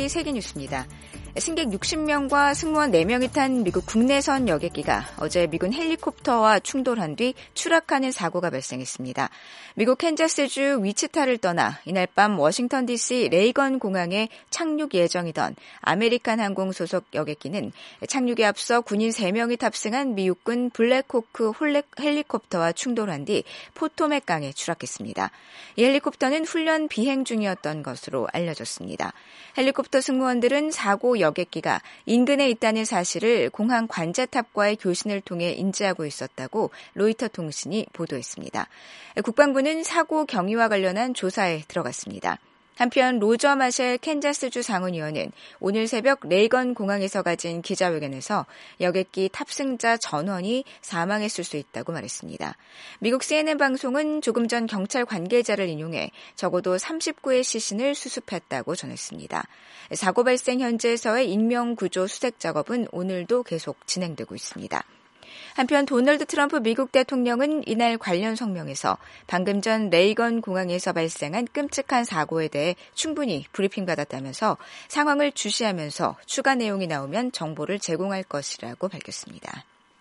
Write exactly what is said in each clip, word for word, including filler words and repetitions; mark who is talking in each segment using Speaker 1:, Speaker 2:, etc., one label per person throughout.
Speaker 1: 지금까지 세계뉴스입니다. 승객 육십 명과 승무원 네 명이 탄 미국 국내선 여객기가 어제 미군 헬리콥터와 충돌한 뒤 추락하는 사고가 발생했습니다. 미국 캔자스주 위치타를 떠나 이날 밤 워싱턴 디씨 레이건 공항에 착륙 예정이던 아메리칸 항공 소속 여객기는 착륙에 앞서 군인 세 명이 탑승한 미국군 블랙호크 헬리콥터와 충돌한 뒤 포토맥 강에 추락했습니다. 이 헬리콥터는 훈련 비행 중이었던 것으로 알려졌습니다. 헬리콥터 승무원들은 사고 여객기가 인근에 있다는 사실을 공항 관제탑과의 교신을 통해 인지하고 있었다고 로이터 통신이 보도했습니다. 국방부는 사고 경위와 관련한 조사에 들어갔습니다. 한편 로저 마셸 캔자스주 상원의원은 오늘 새벽 레이건 공항에서 가진 기자회견에서 여객기 탑승자 전원이 사망했을 수 있다고 말했습니다. 미국 씨엔엔 방송은 조금 전 경찰 관계자를 인용해 적어도 삼십구의 시신을 수습했다고 전했습니다. 사고 발생 현지에서의 인명구조 수색 작업은 오늘도 계속 진행되고 있습니다. 한편 도널드 트럼프 미국 대통령은 이날 관련 성명에서 방금 전 레이건 공항에서 발생한 끔찍한 사고에 대해 충분히 브리핑받았다면서 상황을 주시하면서 추가 내용이 나오면 정보를 제공할 것이라고 밝혔습니다.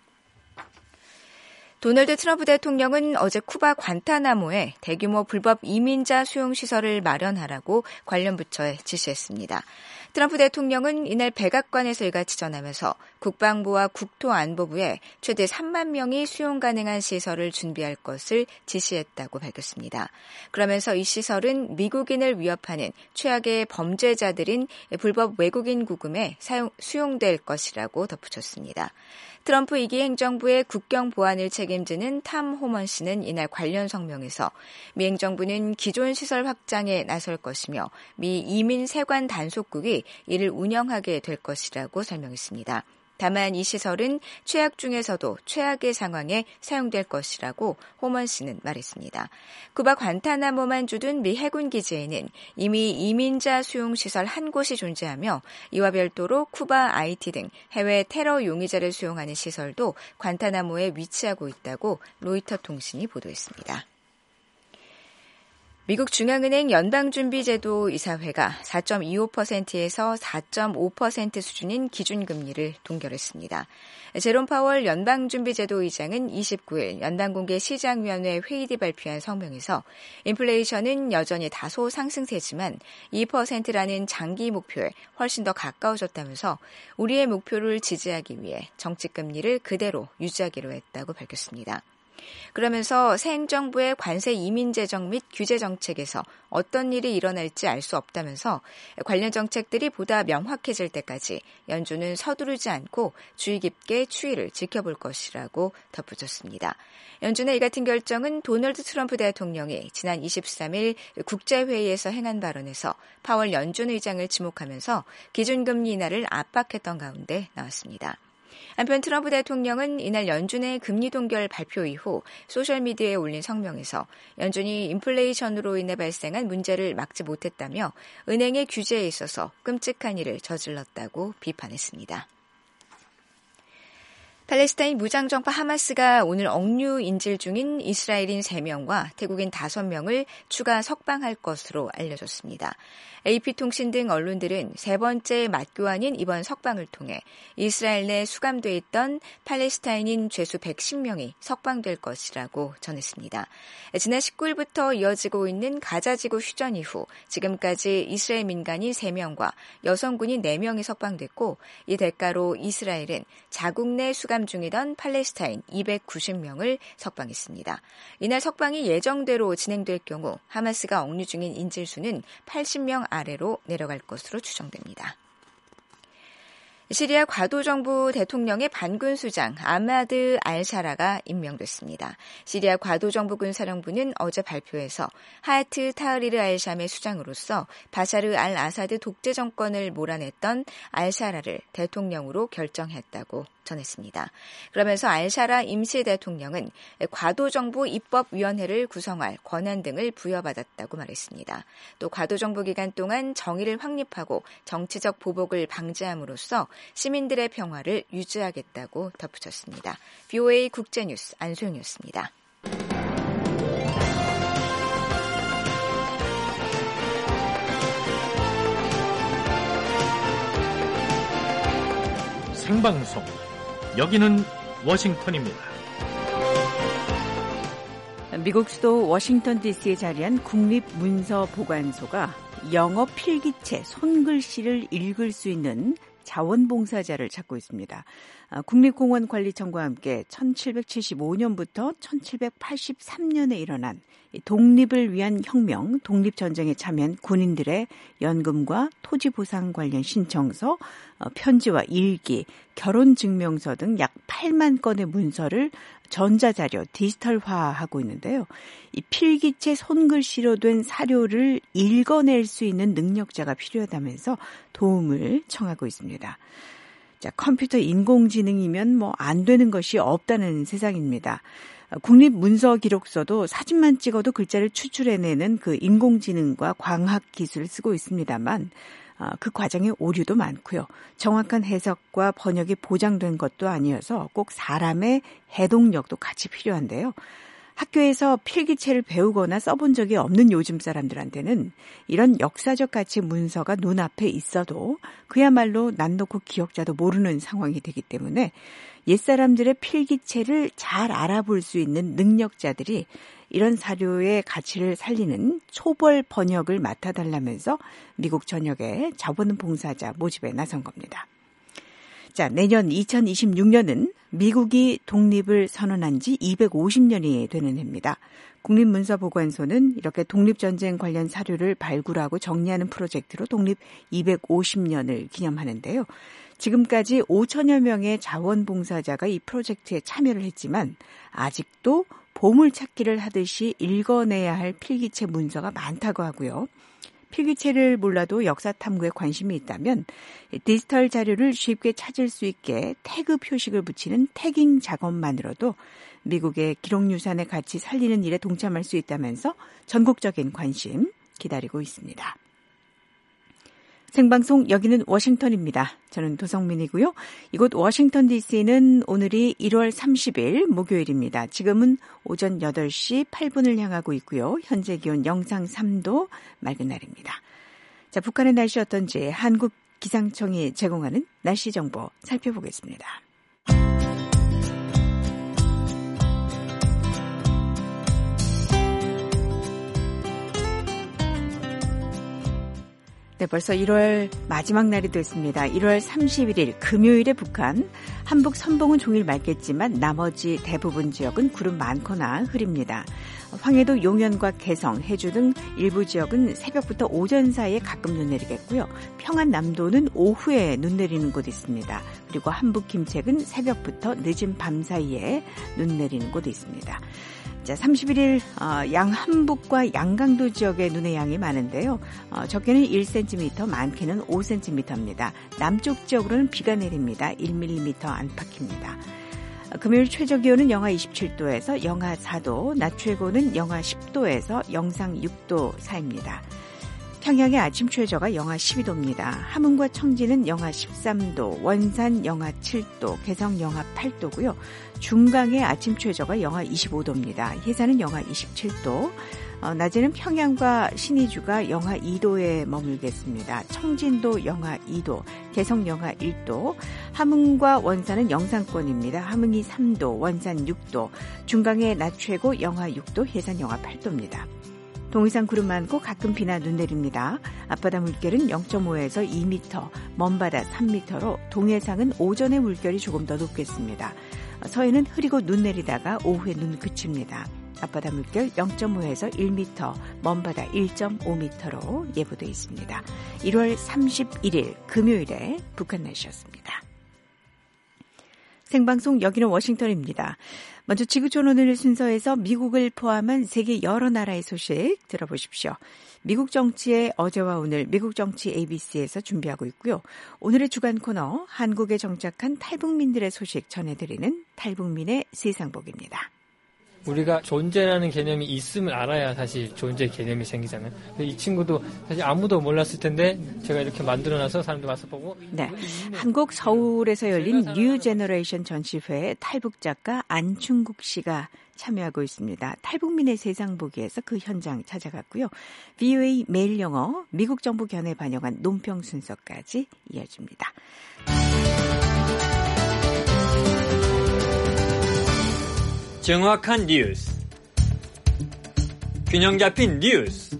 Speaker 1: 도널드 트럼프 대통령은 어제 쿠바 관타나모에 대규모 불법 이민자 수용시설을 마련하라고 관련 부처에 지시했습니다. 트럼프 대통령은 이날 백악관에서 이같이 전하면서 국방부와 국토안보부에 최대 삼만 명이 수용 가능한 시설을 준비할 것을 지시했다고 밝혔습니다. 그러면서 이 시설은 미국인을 위협하는 최악의 범죄자들인 불법 외국인 구금에 사용, 수용될 것이라고 덧붙였습니다. 트럼프 이 기 행정부의 국경 보안을 책임지는 탐 호먼 씨는 이날 관련 성명에서 미 행정부는 기존 시설 확장에 나설 것이며 미 이민 세관 단속국이 이를 운영하게 될 것이라고 설명했습니다. 다만 이 시설은 최악 중에서도 최악의 상황에 사용될 것이라고 호먼 씨는 말했습니다. 쿠바 관타나모만 주둔 미 해군 기지에는 이미 이민자 수용시설 한 곳이 존재하며 이와 별도로 쿠바 아이티 등 해외 테러 용의자를 수용하는 시설도 관타나모에 위치하고 있다고 로이터 통신이 보도했습니다. 미국 중앙은행 연방준비제도 이사회가 사 점 이오 퍼센트에서 사 점 오 퍼센트 수준인 기준금리를 동결했습니다. 제롬 파월 연방준비제도 의장은 이십구일 연방공개시장위원회 회의 뒤 발표한 성명에서 인플레이션은 여전히 다소 상승세지만 이 퍼센트라는 장기 목표에 훨씬 더 가까워졌다면서 우리의 목표를 지지하기 위해 정책금리를 그대로 유지하기로 했다고 밝혔습니다. 그러면서 새 행정부의 관세 이민 재정 및 규제 정책에서 어떤 일이 일어날지 알 수 없다면서 관련 정책들이 보다 명확해질 때까지 연준은 서두르지 않고 주의 깊게 추이를 지켜볼 것이라고 덧붙였습니다. 연준의 이 같은 결정은 도널드 트럼프 대통령이 지난 이십삼일 국제회의에서 행한 발언에서 파월 연준 의장을 지목하면서 기준금리 인하를 압박했던 가운데 나왔습니다. 한편 트럼프 대통령은 이날 연준의 금리 동결 발표 이후 소셜미디어에 올린 성명에서 연준이 인플레이션으로 인해 발생한 문제를 막지 못했다며 은행의 규제에 있어서 끔찍한 일을 저질렀다고 비판했습니다. 팔레스타인 무장정파 하마스가 오늘 억류 인질 중인 이스라엘인 세 명과 태국인 다섯 명을 추가 석방할 것으로 알려졌습니다. 에이피통신 등 언론들은 세 번째 맞교환인 이번 석방을 통해 이스라엘 내 수감돼 있던 팔레스타인인 죄수 백십 명이 석방될 것이라고 전했습니다. 지난 십구일부터 이어지고 있는 가자지구 휴전 이후 지금까지 이스라엘 민간인 세 명과 여성군인 네 명이 석방됐고 이 대가로 이스라엘은 자국 내 수감 중이던 팔레스타인 이백구십 명을 석방했습니다. 이날 석방이 예정대로 진행될 경우 하마스가 억류 중인 인질 수는 팔십 명 아래로 내려갈 것으로 추정됩니다. 시리아 과도정부 대통령의 반군 수장 아마드 알샤라가 임명됐습니다. 시리아 과도정부 군사령부는 어제 발표에서 하야트 타흐리르 알샴의 수장으로서 바샤르 알 아사드 독재 정권을 몰아냈던 알샤라를 대통령으로 결정했다고 전했습니다. 그러면서 알샤라 임시 대통령은 과도정부 입법위원회를 구성할 권한 등을 부여받았다고 말했습니다. 또 과도정부 기간 동안 정의를 확립하고 정치적 보복을 방지함으로써 시민들의 평화를 유지하겠다고 덧붙였습니다. 브이오에이 국제뉴스 안소영이었습니다.
Speaker 2: 생방송. 여기는 워싱턴입니다.
Speaker 3: 미국 수도 워싱턴 디씨에 자리한 국립문서보관소가 영어 필기체, 손글씨를 읽을 수 있는 자원봉사자를 찾고 있습니다. 국립공원관리청과 함께 천칠백칠십오 년부터 천칠백팔십삼 년에 일어난 독립을 위한 혁명, 독립전쟁에 참여한 군인들의 연금과 토지보상 관련 신청서, 편지와 일기, 결혼증명서 등 약 팔만 건의 문서를 전자자료, 디지털화하고 있는데요. 이 필기체 손글씨로 된 사료를 읽어낼 수 있는 능력자가 필요하다면서 도움을 청하고 있습니다. 자, 컴퓨터 인공지능이면 뭐 안 되는 것이 없다는 세상입니다. 국립문서기록서도 사진만 찍어도 글자를 추출해내는 그 인공지능과 광학기술을 쓰고 있습니다만 그 과정에 오류도 많고요. 정확한 해석과 번역이 보장된 것도 아니어서 꼭 사람의 해독력도 같이 필요한데요. 학교에서 필기체를 배우거나 써본 적이 없는 요즘 사람들한테는 이런 역사적 가치의 문서가 눈앞에 있어도 그야말로 난 놓고 기억자도 모르는 상황이 되기 때문에 옛사람들의 필기체를 잘 알아볼 수 있는 능력자들이 이런 사료의 가치를 살리는 초벌 번역을 맡아달라면서 미국 전역에 자원봉사자 모집에 나선 겁니다. 자, 내년 이천이십육 년은 미국이 독립을 선언한 지 이백오십 년이 되는 해입니다. 국립문서보관소는 이렇게 독립전쟁 관련 사료를 발굴하고 정리하는 프로젝트로 독립 이백오십 년을 기념하는데요. 지금까지 오천여 명의 자원봉사자가 이 프로젝트에 참여를 했지만 아직도 보물찾기를 하듯이 읽어내야 할 필기체 문서가 많다고 하고요. 필기체를 몰라도 역사 탐구에 관심이 있다면 디지털 자료를 쉽게 찾을 수 있게 태그 표식을 붙이는 태깅 작업만으로도 미국의 기록유산의 가치 살리는 일에 동참할 수 있다면서 전국적인 관심 기다리고 있습니다. 생방송 여기는 워싱턴입니다. 저는 도성민이고요. 이곳 워싱턴 디씨는 오늘이 일월 삼십일 목요일입니다. 지금은 오전 여덟 시 팔 분을 향하고 있고요. 현재 기온 영상 삼 도 맑은 날입니다. 자, 북한의 날씨 어떤지 한국 기상청이 제공하는 날씨 정보 살펴보겠습니다. 네, 벌써 일월 마지막 날이 됐습니다. 일월 삼십일일 금요일에 북한, 한북 선봉은 종일 맑겠지만 나머지 대부분 지역은 구름 많거나 흐립니다. 황해도 용현과 개성, 해주 등 일부 지역은 새벽부터 오전 사이에 가끔 눈 내리겠고요. 평안남도는 오후에 눈 내리는 곳 있습니다. 그리고 한북 김책은 새벽부터 늦은 밤 사이에 눈 내리는 곳 있습니다. 자, 삼십일일 어, 양한북과 양강도 지역에 눈의 양이 많은데요. 어, 적게는 일 센티미터, 많게는 오 센티미터입니다. 남쪽 지역으로는 비가 내립니다. 일 밀리미터 안팎입니다. 어, 금요일 최저 기온은 영하 이십칠 도에서 영하 사 도, 낮 최고는 영하 십 도에서 영상 육 도 사이입니다. 평양의 아침 최저가 영하 십이 도입니다. 함흥과 청진은 영하 십삼 도, 원산 영하 칠 도, 개성 영하 팔 도고요. 중강의 아침 최저가 영하 이십오 도입니다. 해산은 영하 이십칠 도, 어, 낮에는 평양과 신의주가 영하 이 도에 머물겠습니다. 청진도 영하 이 도, 개성 영하 일 도, 함흥과 원산은 영상권입니다. 함흥이 삼 도, 원산 육 도, 중강의 낮 최고 영하 육 도, 해산 영하 팔 도입니다. 동해상 구름 많고 가끔 비나 눈 내립니다. 앞바다 물결은 영 점 오에서 이 미터, 먼바다 삼 미터로 동해상은 오전에 물결이 조금 더 높겠습니다. 서해는 흐리고 눈 내리다가 오후에 눈 그칩니다. 앞바다 물결 영 점 오에서 일 미터, 먼바다 일 점 오 미터로 예보되어 있습니다. 일월 삼십일일 금요일에 북한 날씨였습니다. 생방송 여기는 워싱턴입니다. 먼저 지구촌 오늘 순서에서 미국을 포함한 세계 여러 나라의 소식 들어보십시오. 미국 정치의 어제와 오늘 미국 정치 에이비씨에서 준비하고 있고요. 오늘의 주간 코너 한국에 정착한 탈북민들의 소식 전해드리는 탈북민의 세상복입니다.
Speaker 4: 우리가 존재라는 개념이 있음을 알아야 사실 존재 개념이 생기잖아요. 근데 이 친구도 사실 아무도 몰랐을 텐데 제가 이렇게 만들어놔서 사람들 와서 보고.
Speaker 3: 네, 한국 서울에서 열린 뉴 제너레이션 전시회에 탈북 작가 안충국 씨가 참여하고 있습니다. 탈북민의 세상 보기에서 그 현장 찾아갔고요. 브이오에이 매일 영어 미국 정부 견해 반영한 논평 순서까지 이어집니다.
Speaker 5: 정확한 뉴스, 균형 잡힌 뉴스,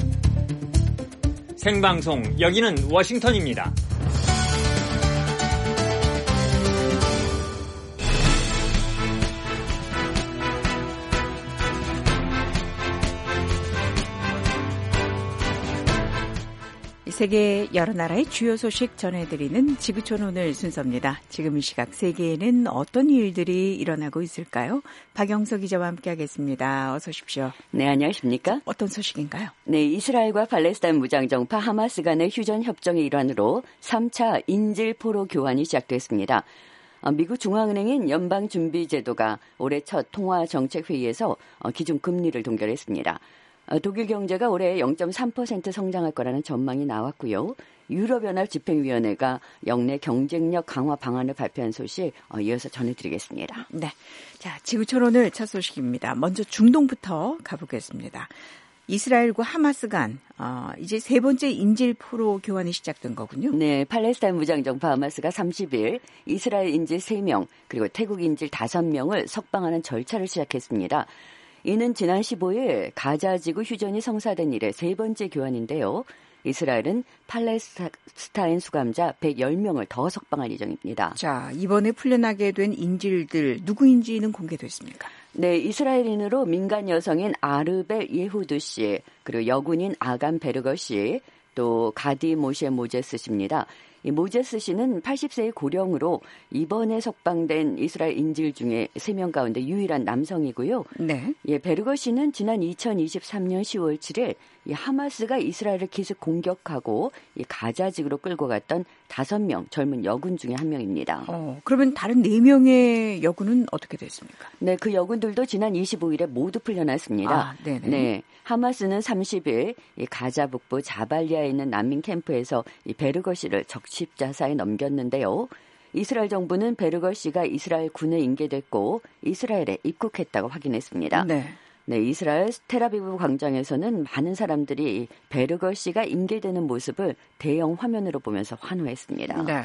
Speaker 5: 생방송 여기는 워싱턴입니다.
Speaker 3: 세계 여러 나라의 주요 소식 전해드리는 지구촌 오늘 순서입니다. 지금 이 시각 세계에는 어떤 일들이 일어나고 있을까요? 박영석 기자와 함께하겠습니다. 어서 오십시오.
Speaker 6: 네, 안녕하십니까?
Speaker 3: 어떤 소식인가요?
Speaker 6: 네, 이스라엘과 팔레스타인 무장정파 하마스 간의 휴전 협정의 일환으로 삼 차 인질 포로 교환이 시작됐습니다. 미국 중앙은행인 연방준비제도가 올해 첫 통화정책회의에서 기준금리를 동결했습니다. 독일 경제가 올해 영 점 삼 퍼센트 성장할 거라는 전망이 나왔고요. 유럽연합 집행위원회가 역내 경쟁력 강화 방안을 발표한 소식 이어서 전해드리겠습니다.
Speaker 3: 네, 자 지구촌 오늘 첫 소식입니다. 먼저 중동부터 가보겠습니다. 이스라엘과 하마스 간 어, 이제 세 번째 인질 포로 교환이 시작된 거군요.
Speaker 6: 네, 팔레스타인 무장정파 하마스가 삼십 일 이스라엘 인질 세 명 그리고 태국 인질 다섯 명을 석방하는 절차를 시작했습니다. 이는 지난 십오 일 가자지구 휴전이 성사된 이래 세 번째 교환인데요. 이스라엘은 팔레스타인 수감자 백십 명을 더 석방할 예정입니다.
Speaker 3: 자, 이번에 풀려나게 된 인질들 누구인지는 공개됐습니까?
Speaker 6: 네, 이스라엘인으로 민간 여성인 아르벨 예후드 씨, 그리고 여군인 아간 베르거 씨, 또 가디 모셰 모제스 씨입니다. 이 모제스 씨는 팔십 세의 고령으로 이번에 석방된 이스라엘 인질 중에 세 명 가운데 유일한 남성이고요.
Speaker 3: 네.
Speaker 6: 예, 베르거 씨는 지난 이천이십삼 년 시월 칠일 이 하마스가 이스라엘을 기습 공격하고 이 가자지구로 끌고 갔던 다섯 명 젊은 여군 중에 한 명입니다.
Speaker 3: 어, 그러면 다른 네 명의 여군은 어떻게 됐습니까?
Speaker 6: 네, 그 여군들도 지난 이십오 일에 모두 풀려났습니다.
Speaker 3: 아, 네네.
Speaker 6: 네, 하마스는 삼십 일 이 가자 북부 자발리아에 있는 난민 캠프에서 이 베르거 씨를 적십자사에 넘겼는데요. 이스라엘 정부는 베르거 씨가 이스라엘 군에 인계됐고 이스라엘에 입국했다고 확인했습니다.
Speaker 3: 네.
Speaker 6: 네, 이스라엘 테라비브 광장에서는 많은 사람들이 베르거 씨가 인계되는 모습을 대형 화면으로 보면서 환호했습니다.
Speaker 3: 네,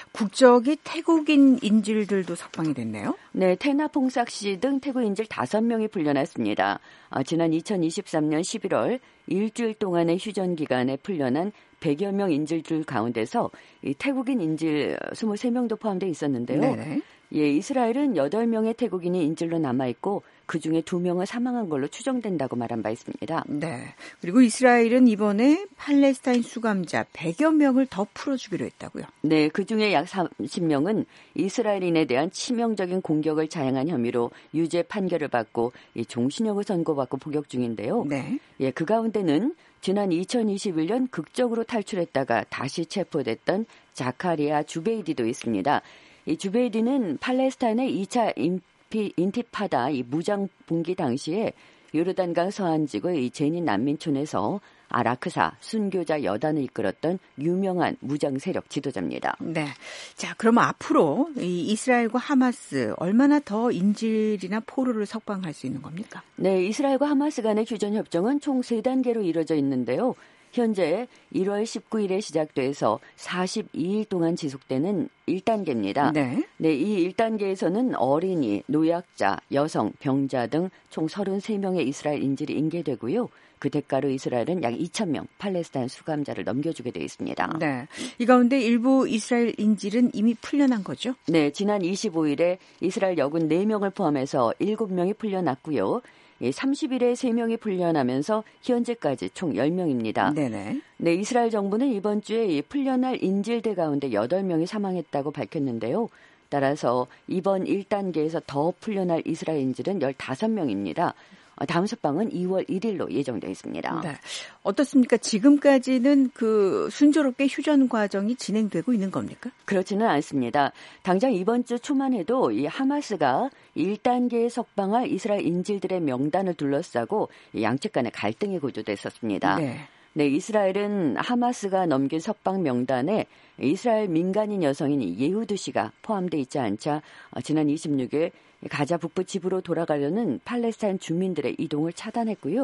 Speaker 3: 국적이 태국인 인질들도 석방이 됐네요.
Speaker 6: 네, 테나 퐁삭 씨 등 태국 인질 다섯 명이 풀려났습니다. 아, 지난 이천이십삼 년 십일월 일주일 동안의 휴전 기간에 풀려난 백여 명 인질들 가운데서 이 태국인 인질 이십삼 명도 포함되어 있었는데요.
Speaker 3: 네네.
Speaker 6: 예, 이스라엘은 여덟 명의 태국인이 인질로 남아있고 그중에 두 명은 사망한 걸로 추정된다고 말한 바 있습니다.
Speaker 3: 네. 그리고 이스라엘은 이번에 팔레스타인 수감자 백여 명을 더 풀어주기로 했다고요.
Speaker 6: 네, 그중에 약 삼십 명은 이스라엘인에 대한 치명적인 공격을 자행한 혐의로 유죄 판결을 받고 종신형을 선고받고 복역 중인데요.
Speaker 3: 네.
Speaker 6: 예, 그 가운데는 지난 이천이십일 년 극적으로 탈출했다가 다시 체포됐던 자카리아 주베이디도 있습니다. 이 주베이디는 팔레스타인의 이 차 인피, 인티파다 이 무장 봉기 당시에 요르단강 서안지구의 이 제닌 난민촌에서 아라크사 순교자 여단을 이끌었던 유명한 무장 세력 지도자입니다.
Speaker 3: 네. 자, 그럼 앞으로 이 이스라엘과 하마스 얼마나 더 인질이나 포로를 석방할 수 있는 겁니까?
Speaker 6: 네, 이스라엘과 하마스 간의 휴전 협정은 총 세 단계로 이루어져 있는데요. 현재 일월 십구일에 시작돼서 사십이 일 동안 지속되는 일 단계입니다.
Speaker 3: 네.
Speaker 6: 네, 이 일 단계에서는 어린이, 노약자, 여성, 병자 등 총 서른세 명의 이스라엘 인질이 인계되고요. 그 대가로 이스라엘은 약 이천 명 팔레스타인 수감자를 넘겨주게 되어 있습니다.
Speaker 3: 네. 이 가운데 일부 이스라엘 인질은 이미 풀려난 거죠?
Speaker 6: 네, 지난 이십오일에 이스라엘 여군 네 명을 포함해서 일곱 명이 풀려났고요. 삼십 일에 세 명이 풀려나면서 현재까지 총 열 명입니다.
Speaker 3: 네네.
Speaker 6: 네, 이스라엘 정부는 이번 주에 다시 인질들 가운데 여덟 명이 사망했다고 밝혔는데요. 따라서 이번 일 단계에서 더 풀려날 이스라엘 인질은 열다섯 명입니다. 다음 석방은 이월 일일로 예정되어 있습니다.
Speaker 3: 네. 어떻습니까? 지금까지는 그 순조롭게 휴전 과정이 진행되고 있는 겁니까?
Speaker 6: 그렇지는 않습니다. 당장 이번 주 초만 해도 이 하마스가 일 단계에 석방할 이스라엘 인질들의 명단을 둘러싸고 양측 간의 갈등이 고조됐었습니다.
Speaker 3: 네.
Speaker 6: 네, 이스라엘은 하마스가 넘긴 석방 명단에 이스라엘 민간인 여성인 예후드 씨가 포함되어 있지 않자 지난 이십육일 가자 북부 집으로 돌아가려는 팔레스타인 주민들의 이동을 차단했고요.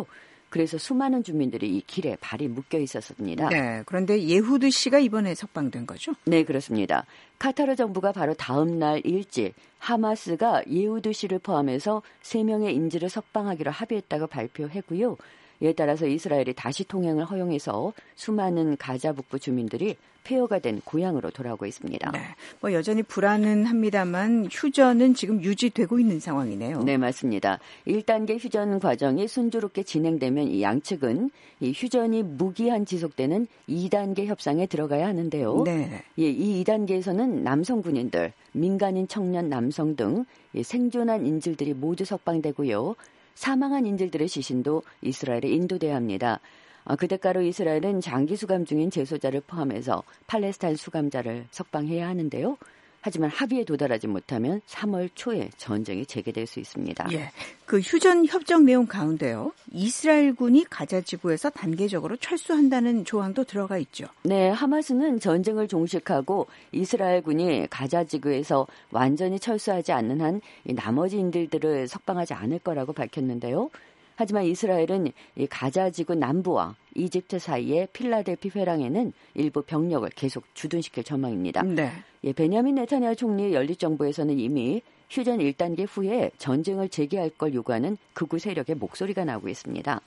Speaker 6: 그래서 수많은 주민들이 이 길에 발이 묶여 있었습니다.
Speaker 3: 네, 그런데 예후드 씨가 이번에 석방된 거죠?
Speaker 6: 네, 그렇습니다. 카타르 정부가 바로 다음 날 일찍 하마스가 예후드 씨를 포함해서 세 명의 인질을 석방하기로 합의했다고 발표했고요. 이에 따라서 이스라엘이 다시 통행을 허용해서 수많은 가자 북부 주민들이 폐허가 된 고향으로 돌아오고 있습니다.
Speaker 3: 네, 뭐 여전히 불안은 합니다만 휴전은 지금 유지되고 있는 상황이네요.
Speaker 6: 네, 맞습니다. 일 단계 휴전 과정이 순조롭게 진행되면 이 양측은 이 휴전이 무기한 지속되는 이 단계 협상에 들어가야 하는데요.
Speaker 3: 네.
Speaker 6: 예, 이 이 단계에서는 남성 군인들, 민간인 청년 남성 등 생존한 인질들이 모두 석방되고요. 사망한 인질들의 시신도 이스라엘에 인도돼야 합니다. 그 대가로 이스라엘은 장기 수감 중인 재소자를 포함해서 팔레스타인 수감자를 석방해야 하는데요. 하지만 합의에 도달하지 못하면 삼월 초에 전쟁이 재개될 수 있습니다.
Speaker 3: 예, 그 휴전 협정 내용 가운데요. 이스라엘군이 가자 지구에서 단계적으로 철수한다는 조항도 들어가 있죠.
Speaker 6: 네, 하마스는 전쟁을 종식하고 이스라엘군이 가자 지구에서 완전히 철수하지 않는 한 나머지 인질들을 석방하지 않을 거라고 밝혔는데요. 하지만 이스라엘은 이 가자 지구 남부와 이집트 사이의 필라델피 회랑에는 일부 병력을 계속 주둔시킬 전망입니다.
Speaker 3: 네.
Speaker 6: 예, 베냐민 네타냐후 총리의 연립정부에서는 이미 휴전 일 단계 후에 전쟁을 재개할 걸 요구하는 극우 세력의 목소리가 나오고 있습니다.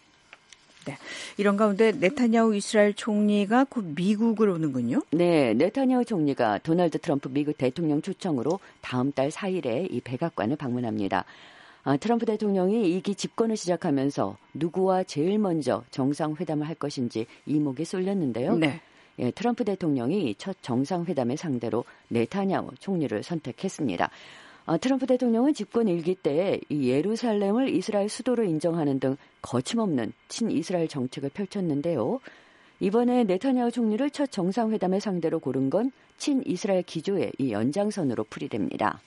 Speaker 3: 네, 이런 가운데 네타냐후 이스라엘 총리가 곧 미국을 오는군요.
Speaker 6: 네, 네타냐후 총리가 도널드 트럼프 미국 대통령 초청으로 다음 달 사 일에 이 백악관을 방문합니다. 아, 트럼프 대통령이 이 기 집권을 시작하면서 누구와 제일 먼저 정상회담을 할 것인지 이목이 쏠렸는데요.
Speaker 3: 네.
Speaker 6: 예, 트럼프 대통령이 첫 정상회담의 상대로 네타냐후 총리를 선택했습니다. 아, 트럼프 대통령은 집권 일기 때 이 예루살렘을 이스라엘 수도로 인정하는 등 거침없는 친이스라엘 정책을 펼쳤는데요. 이번에 네타냐후 총리를 첫 정상회담의 상대로 고른 건 친이스라엘 기조의 이 연장선으로 풀이됩니다.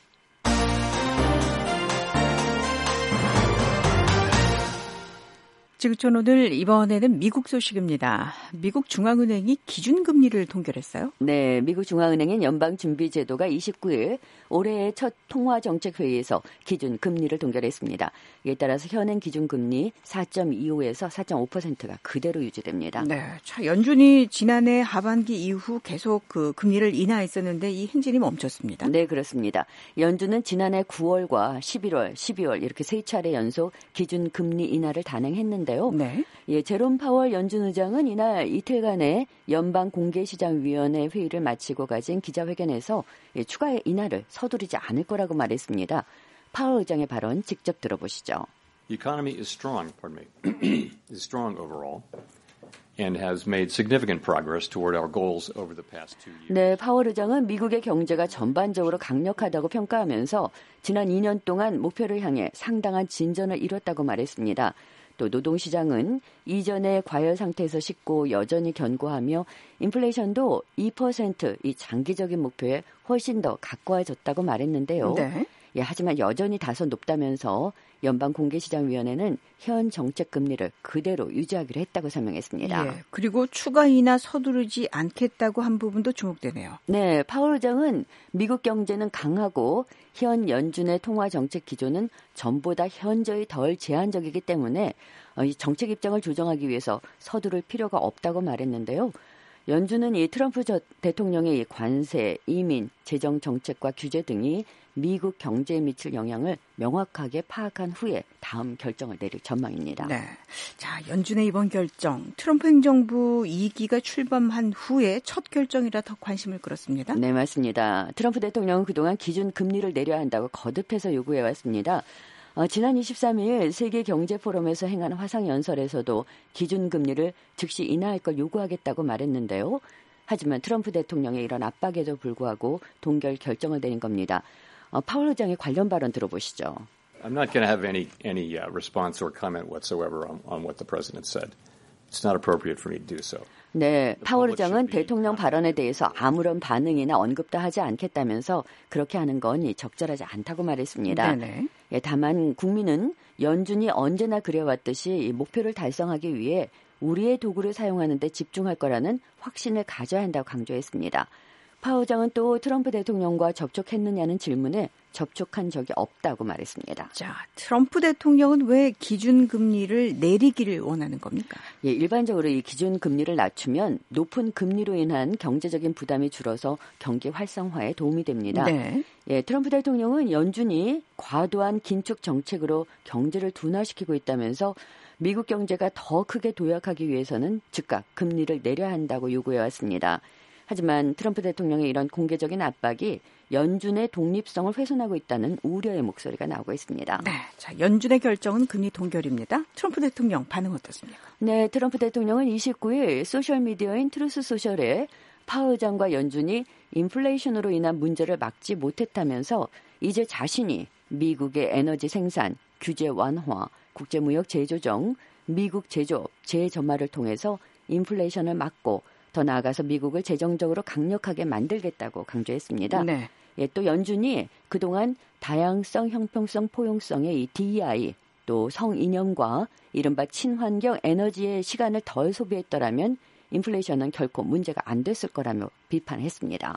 Speaker 3: 지구촌 오늘 이번에는 미국 소식입니다. 미국 중앙은행이 기준금리를 동결했어요.
Speaker 6: 네, 미국 중앙은행인 연방준비제도가 이십구 일 올해의 첫 통화정책회의에서 기준금리를 동결했습니다. 이에 따라서 현행 기준금리 사 점 이오에서 사 점 오 퍼센트가 그대로 유지됩니다.
Speaker 3: 네, 자, 연준이 지난해 하반기 이후 계속 그 금리를 인하했었는데 이 행진이 멈췄습니다.
Speaker 6: 네, 그렇습니다. 연준은 지난해 구월과 십일월, 십이월 이렇게 세 차례 연속 기준금리 인하를 단행했는데 네. 예, 제롬 파월 연준 의장은 이날 이틀간의 연방공개시장위원회 회의를 마치고 가진 기자회견에서 예, 추가 인하를 서두르지 않을 거라고 말했습니다. 파월 의장의 발언 직접 들어보시죠.
Speaker 7: The economy is strong, pardon me, is strong overall. And has made significant progress toward our goals over the past two years.
Speaker 6: 네, 파월 의장은 미국의 경제가 전반적으로 강력하다고 평가하면서 지난 이 년 동안 목표를 향해 상당한 진전을 이뤘다고 말했습니다. 또 노동시장은 이전의 과열 상태에서 씻고 여전히 견고하며 인플레이션도 이 퍼센트 이 장기적인 목표에 훨씬 더 가까워졌다고 말했는데요. 네. 예, 하지만 여전히 다소 높다면서 연방공개시장위원회는 현 정책 금리를 그대로 유지하기로 했다고 설명했습니다.
Speaker 3: 예, 그리고 추가 인하 서두르지 않겠다고 한 부분도 주목되네요.
Speaker 6: 네, 파월 의장은 미국 경제는 강하고 현 연준의 통화 정책 기조는 전보다 현저히 덜 제한적이기 때문에 이 정책 입장을 조정하기 위해서 서두를 필요가 없다고 말했는데요. 연준은 이 트럼프 대통령의 이 관세, 이민, 재정 정책과 규제 등이 미국 경제에 미칠 영향을 명확하게 파악한 후에 다음 결정을 내릴 전망입니다.
Speaker 3: 네, 자 연준의 이번 결정, 트럼프 행정부 이 기가 출범한 후에 첫 결정이라 더 관심을 끌었습니다.
Speaker 6: 네, 맞습니다. 트럼프 대통령은 그동안 기준 금리를 내려야 한다고 거듭해서 요구해왔습니다. 어, 지난 이십삼 일 세계경제포럼에서 행한 화상연설에서도 기준금리를 즉시 인하할 걸 요구하겠다고 말했는데요. 하지만 트럼프 대통령의 이런 압박에도 불구하고 동결 결정을 내린 겁니다. 어, 파월 의장의 관련 발언 들어보시죠.
Speaker 7: I'm not going to have any any uh, response or comment whatsoever on, on what the president said. It's not appropriate for me to do so.
Speaker 6: 네, 파월 의장은 대통령 발언에 대해서 아무런 반응이나 언급도 하지 않겠다면서 그렇게 하는 건 적절하지 않다고 말했습니다. 네네. 예, 다만 국민은 연준이 언제나 그래왔듯이 목표를 달성하기 위해 우리의 도구를 사용하는 데 집중할 거라는 확신을 가져야 한다고 강조했습니다. 파 의장은 또 트럼프 대통령과 접촉했느냐는 질문에 접촉한 적이 없다고 말했습니다.
Speaker 3: 자, 트럼프 대통령은 왜 기준금리를 내리기를 원하는 겁니까?
Speaker 6: 예, 일반적으로 이 기준금리를 낮추면 높은 금리로 인한 경제적인 부담이 줄어서 경기 활성화에 도움이 됩니다.
Speaker 3: 네.
Speaker 6: 예, 트럼프 대통령은 연준이 과도한 긴축 정책으로 경제를 둔화시키고 있다면서 미국 경제가 더 크게 도약하기 위해서는 즉각 금리를 내려야 한다고 요구해왔습니다. 하지만 트럼프 대통령의 이런 공개적인 압박이 연준의 독립성을 훼손하고 있다는 우려의 목소리가 나오고 있습니다.
Speaker 3: 네, 자, 연준의 결정은 금리 동결입니다. 트럼프 대통령 반응 어떻습니까?
Speaker 6: 네, 트럼프 대통령은 이십구일 소셜미디어인 트루스 소셜에 파 의장과 연준이 인플레이션으로 인한 문제를 막지 못했다면서 이제 자신이 미국의 에너지 생산, 규제 완화, 국제무역 재조정, 미국 제조업 재점화를 통해서 인플레이션을 막고 더 나아가서 미국을 재정적으로 강력하게 만들겠다고 강조했습니다.
Speaker 3: 네.
Speaker 6: 예, 또 연준이 그동안 다양성, 형평성, 포용성의 이 디이아이, 또 성이념과 이른바 친환경 에너지의 시간을 덜 소비했더라면 인플레이션은 결코 문제가 안 됐을 거라며 비판했습니다.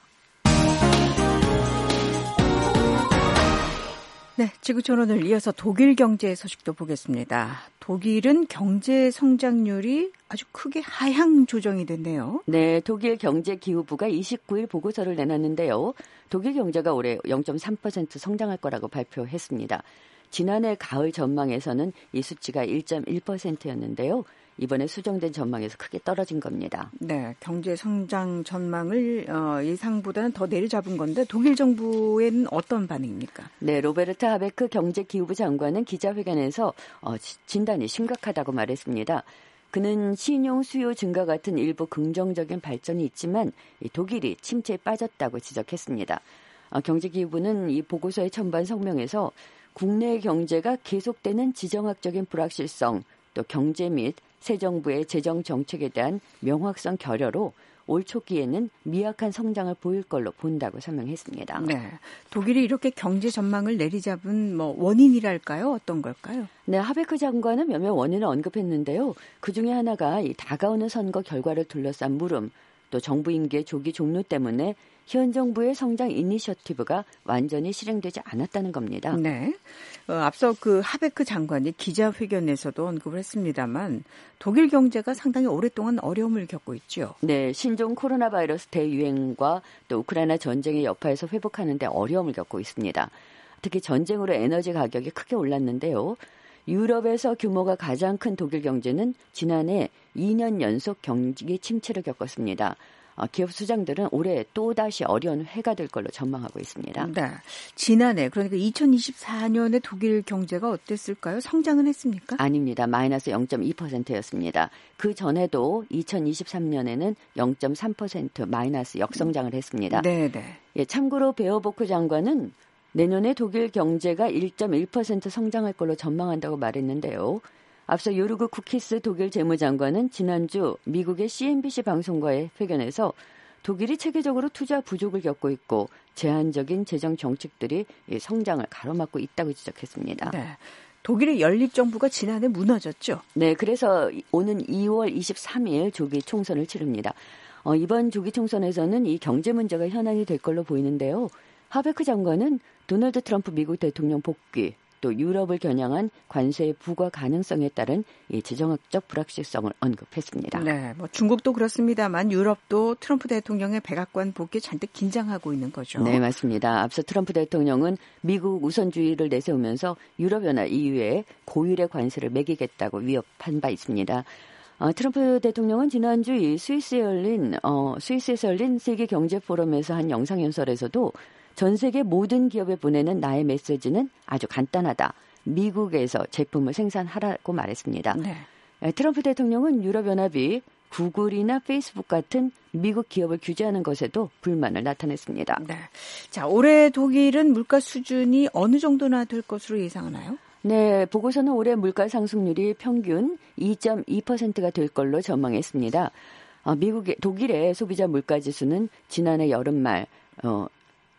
Speaker 3: 네, 지구촌론을 이어서 독일 경제 소식도 보겠습니다. 독일은 경제 성장률이 아주 크게 하향 조정이 됐네요.
Speaker 6: 네, 독일 경제기후부가 이십구일 보고서를 내놨는데요. 독일 경제가 올해 영 점 삼 퍼센트 성장할 거라고 발표했습니다. 지난해 가을 전망에서는 이 수치가 일 점 일 퍼센트였는데요. 이번에 수정된 전망에서 크게 떨어진 겁니다.
Speaker 3: 네, 경제 성장 전망을 어, 예상보다는 더 내려잡은 건데 독일 정부에는 어떤 반응입니까?
Speaker 6: 네, 로베르트 하베크 경제기후부 장관은 기자회견에서 어, 진단이 심각하다고 말했습니다. 그는 신용 수요 증가 같은 일부 긍정적인 발전이 있지만 이 독일이 침체에 빠졌다고 지적했습니다. 어, 경제기후부는 이 보고서의 첨단 성명에서 국내 경제가 계속되는 지정학적인 불확실성, 또 경제 및 새 정부의 재정 정책에 대한 명확성 결여로 올 초기에는 미약한 성장을 보일 걸로 본다고 설명했습니다.
Speaker 3: 네, 독일이 이렇게 경제 전망을 내리잡은 뭐 원인이랄까요? 어떤 걸까요?
Speaker 6: 네, 하베크 장관은 몇몇 원인을 언급했는데요. 그중에 하나가 이 다가오는 선거 결과를 둘러싼 물음, 또 정부 임기의 조기 종료 때문에 현 정부의 성장 이니셔티브가 완전히 실행되지 않았다는 겁니다.
Speaker 3: 네. 어, 앞서 그 하베크 장관이 기자회견에서도 언급을 했습니다만 독일 경제가 상당히 오랫동안 어려움을 겪고 있죠.
Speaker 6: 네, 신종 코로나 바이러스 대유행과 또 우크라이나 전쟁의 여파에서 회복하는 데 어려움을 겪고 있습니다. 특히 전쟁으로 에너지 가격이 크게 올랐는데요. 유럽에서 규모가 가장 큰 독일 경제는 지난해 이 년 연속 경기 침체를 겪었습니다. 기업 수장들은 올해 또다시 어려운 해가 될 걸로 전망하고 있습니다.
Speaker 3: 네, 지난해 그러니까 이천이십사 년에 독일 경제가 어땠을까요? 성장은 했습니까?
Speaker 6: 아닙니다. 마이너스 영 점 이 퍼센트였습니다. 그 전에도 이천이십삼 년에는 영 점 삼 퍼센트 마이너스 역성장을 했습니다.
Speaker 3: 네, 네.
Speaker 6: 예, 참고로 베어보크 장관은 내년에 독일 경제가 일 점 일 퍼센트 성장할 걸로 전망한다고 말했는데요. 앞서 요르그 쿠키스 독일 재무장관은 지난주 미국의 씨엔비씨 방송과의 회견에서 독일이 체계적으로 투자 부족을 겪고 있고 제한적인 재정 정책들이 성장을 가로막고 있다고 지적했습니다.
Speaker 3: 네, 독일의 연립정부가 지난해 무너졌죠?
Speaker 6: 네, 그래서 오는 이월 이십삼일 조기 총선을 치릅니다. 어, 이번 조기 총선에서는 이 경제 문제가 현안이 될 걸로 보이는데요. 하베크 장관은 도널드 트럼프 미국 대통령 복귀, 또 유럽을 겨냥한 관세의 부과 가능성에 따른 이 지정학적 불확실성을 언급했습니다.
Speaker 3: 네, 뭐 중국도 그렇습니다만 유럽도 트럼프 대통령의 백악관 복귀에 잔뜩 긴장하고 있는 거죠.
Speaker 6: 네, 맞습니다. 앞서 트럼프 대통령은 미국 우선주의를 내세우면서 유럽연합 이유에 고율의 관세를 매기겠다고 위협한 바 있습니다. 어, 트럼프 대통령은 지난주 이 스위스에 열린 어, 스위스에서 열린 세계 경제 포럼에서 한 영상 연설에서도 전 세계 모든 기업에 보내는 나의 메시지는 아주 간단하다. 미국에서 제품을 생산하라고 말했습니다.
Speaker 3: 네.
Speaker 6: 트럼프 대통령은 유럽연합이 구글이나 페이스북 같은 미국 기업을 규제하는 것에도 불만을 나타냈습니다.
Speaker 3: 네. 자, 올해 독일은 물가 수준이 어느 정도나 될 것으로 예상하나요?
Speaker 6: 네, 보고서는 올해 물가 상승률이 평균 이 점 이 퍼센트가 될 걸로 전망했습니다. 어, 미국의 독일의 소비자 물가 지수는 지난해 여름말 어,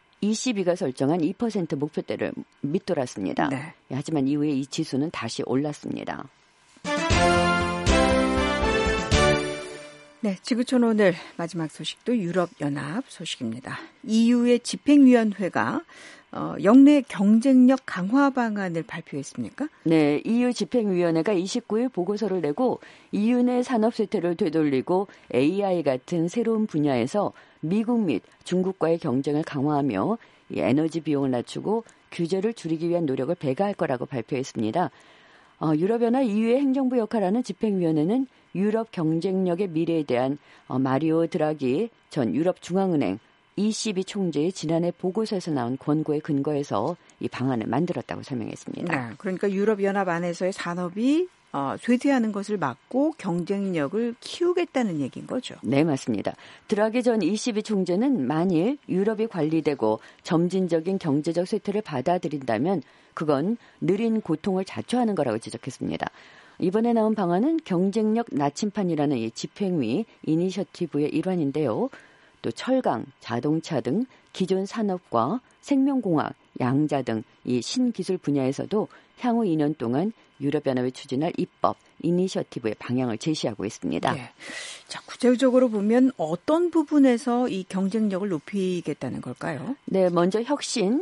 Speaker 6: 이씨비가 설정한 이 퍼센트 목표대를 밑돌았습니다.
Speaker 3: 네.
Speaker 6: 하지만 이후에 이 지수는 다시 올랐습니다.
Speaker 3: 네, 지구촌 오늘 마지막 소식도 유럽연합 소식입니다. 이유의 집행위원회가 어, 역내 경쟁력 강화 방안을 발표했습니까?
Speaker 6: 네, 이유 집행위원회가 이십구 일 보고서를 내고 이유 내 산업 쇠퇴를 되돌리고 에이아이 같은 새로운 분야에서 미국 및 중국과의 경쟁을 강화하며 에너지 비용을 낮추고 규제를 줄이기 위한 노력을 배가할 거라고 발표했습니다. 어, 유럽연합 이유의 행정부 역할하는 집행위원회는 유럽 경쟁력의 미래에 대한 어, 마리오 드라기 전 유럽중앙은행 이씨비 총재의 지난해 보고서에서 나온 권고에 근거해서 이 방안을 만들었다고 설명했습니다.
Speaker 3: 네, 그러니까 유럽연합 안에서의 산업이 어, 쇠퇴하는 것을 막고 경쟁력을 키우겠다는 얘기인 거죠.
Speaker 6: 네, 맞습니다. 드라기 전 이씨비 총재는 만일 유럽이 관리되고 점진적인 경제적 쇠퇴를 받아들인다면 그건 느린 고통을 자초하는 거라고 지적했습니다. 이번에 나온 방안은 경쟁력 나침판이라는 이 집행위 이니셔티브의 일환인데요. 또 철강, 자동차 등 기존 산업과 생명공학, 양자 등 이 신기술 분야에서도 향후 이 년 동안 유럽연합이 추진할 입법, 이니셔티브의 방향을 제시하고 있습니다.
Speaker 3: 네. 자, 구체적으로 보면 어떤 부분에서 이 경쟁력을 높이겠다는 걸까요?
Speaker 6: 네, 먼저 혁신,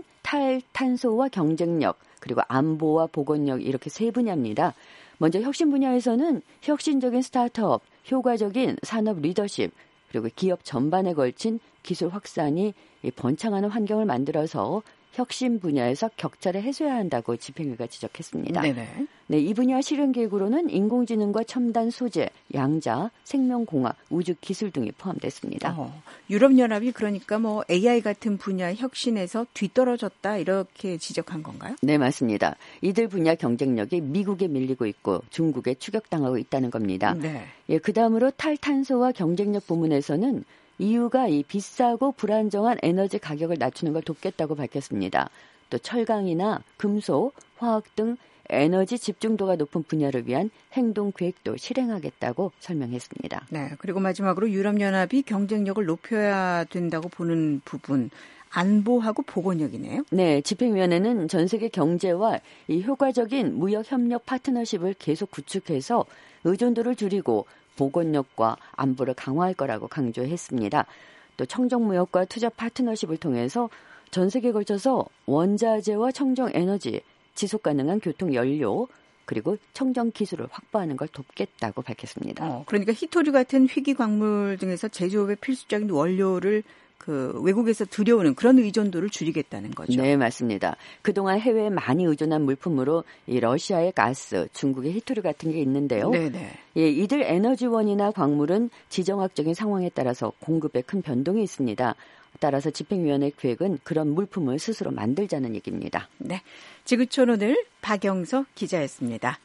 Speaker 6: 탈탄소와 경쟁력, 그리고 안보와 보건력 이렇게 세 분야입니다. 먼저 혁신 분야에서는 혁신적인 스타트업, 효과적인 산업 리더십, 그리고 기업 전반에 걸친 기술 확산이 번창하는 환경을 만들어서 혁신 분야에서 격차를 해소해야 한다고 집행위가 지적했습니다.
Speaker 3: 네네.
Speaker 6: 네, 이 분야 실현 계획으로는 인공지능과 첨단 소재, 양자, 생명공학, 우주기술 등이 포함됐습니다.
Speaker 3: 어, 유럽연합이 그러니까 뭐 에이아이 같은 분야 혁신에서 뒤떨어졌다 이렇게 지적한 건가요?
Speaker 6: 네, 맞습니다. 이들 분야 경쟁력이 미국에 밀리고 있고 중국에 추격당하고 있다는 겁니다.
Speaker 3: 네.
Speaker 6: 예, 그 다음으로 탈탄소와 경쟁력 부문에서는 이유가 이 비싸고 불안정한 에너지 가격을 낮추는 걸 돕겠다고 밝혔습니다. 또 철강이나 금속, 화학 등 에너지 집중도가 높은 분야를 위한 행동 계획도 실행하겠다고 설명했습니다.
Speaker 3: 네, 그리고 마지막으로 유럽연합이 경쟁력을 높여야 된다고 보는 부분, 안보하고 보건력이네요.
Speaker 6: 네, 집행위원회는 전 세계 경제와 이 효과적인 무역 협력 파트너십을 계속 구축해서 의존도를 줄이고 보건력과 안보를 강화할 거라고 강조했습니다. 또 청정무역과 투자 파트너십을 통해서 전 세계에 걸쳐서 원자재와 청정에너지, 지속가능한 교통연료, 그리고 청정기술을 확보하는 걸 돕겠다고 밝혔습니다.
Speaker 3: 어, 그러니까 히토류 같은 희귀광물 등에서 제조업의 필수적인 원료를 그 외국에서 들여오는 그런 의존도를 줄이겠다는 거죠.
Speaker 6: 네, 맞습니다. 그동안 해외에 많이 의존한 물품으로 이 러시아의 가스, 중국의 히토류 같은 게 있는데요.
Speaker 3: 네네.
Speaker 6: 예, 이들 에너지원이나 광물은 지정학적인 상황에 따라서 공급에 큰 변동이 있습니다. 따라서 집행위원회 계획은 그런 물품을 스스로 만들자는 얘기입니다.
Speaker 3: 네, 지구촌 오늘 박영석 기자였습니다.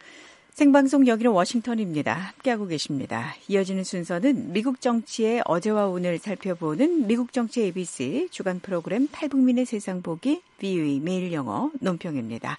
Speaker 3: 생방송 여기는 워싱턴입니다. 함께하고 계십니다. 이어지는 순서는 미국 정치의 어제와 오늘 살펴보는 미국 정치 에이비씨 주간 프로그램 탈북민의 세상 보기 브이오에이 매일 영어 논평입니다.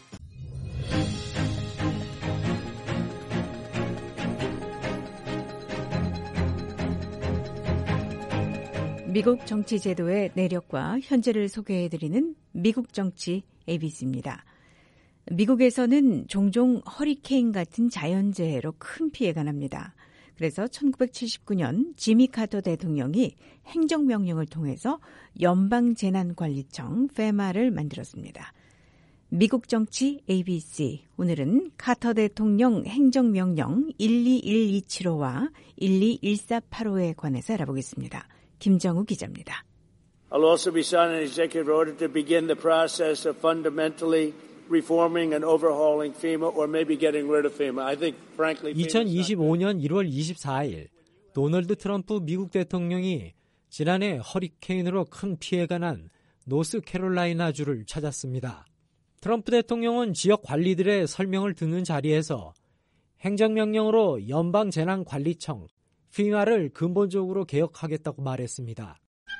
Speaker 3: 미국 정치 제도의 내력과 현재를 소개해드리는 미국 정치 에이비씨입니다. 미국에서는 종종 허리케인 같은 자연재해로 큰 피해가 납니다. 그래서 천구백칠십구 년 지미 카터 대통령이 행정명령을 통해서 연방재난관리청 페마를 만들었습니다. 미국 정치 에이비씨, 오늘은 카터 대통령 행정명령 일이일이칠호와 일이일사팔호에 관해서 알아보겠습니다. 김정우 기자입니다.
Speaker 8: I'll also be signing an executive order to begin the process of fundamentally reforming and overhauling FEMA or maybe getting rid of FEMA. I think frankly
Speaker 9: 이천이십오 년 일월 이십사일 도널드 트럼프 미국 대통령이 지난해 허리케인으로 큰 피해가 난 노스캐롤라이나주를 찾았습니다. 트럼프 대통령은 지역 관리들의 설명을 듣는 자리에서 행정명령으로 연방재난관리청 피마를 근본적으로 개혁하겠다고 말했습니다.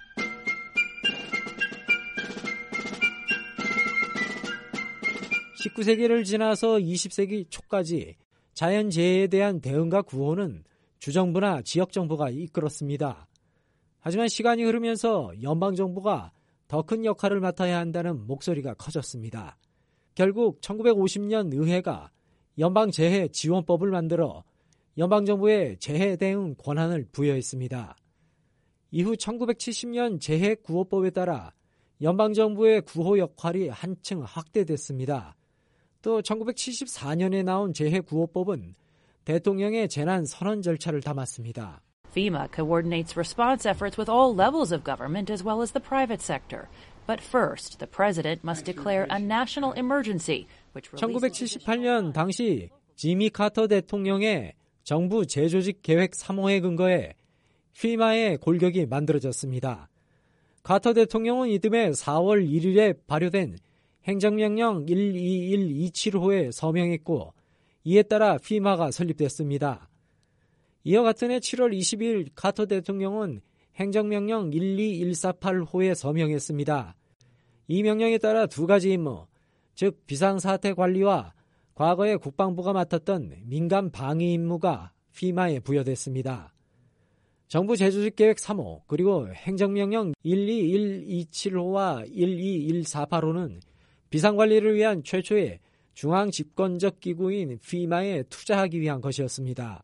Speaker 9: 십구 세기를 지나서 이십 세기 초까지 자연재해에 대한 대응과 구호는 주정부나 지역정부가 이끌었습니다. 하지만 시간이 흐르면서 연방정부가 더 큰 역할을 맡아야 한다는 목소리가 커졌습니다. 결국 천구백오십 년 의회가 연방재해지원법을 만들어 연방정부에 재해 대응 권한을 부여했습니다. 이후 천구백칠십 년 재해구호법에 따라 연방정부의 구호 역할이 한층 확대됐습니다. 또 천구백칠십사 년에 나온 재해구호법은 대통령의 재난 선언 절차를 담았습니다.
Speaker 10: FEMA coordinates response efforts with all levels of government as well as the private sector. But first, the president must declare a national emergency.
Speaker 9: 천구백칠십팔 년 당시 지미 카터 대통령의 정부 재조직 계획 삼 호에 근거해 피마의 골격이 만들어졌습니다. 카터 대통령은 이듬해 사월 일일에 발효된 행정명령 일이일이칠 호에 서명했고 이에 따라 피마가 설립됐습니다. 이와 같은 해 칠월 이십일 카터 대통령은 행정명령 일이일사팔 호에 서명했습니다. 이 명령에 따라 두 가지 임무, 즉 비상사태 관리와 과거에 국방부가 맡았던 민간 방위 임무가 피마에 부여됐습니다. 정부 재조직계획 삼 호 그리고 행정명령 일이일이칠 호와 일이일사팔 호는 비상관리를 위한 최초의 중앙집권적 기구인 피마에 투자하기 위한 것이었습니다.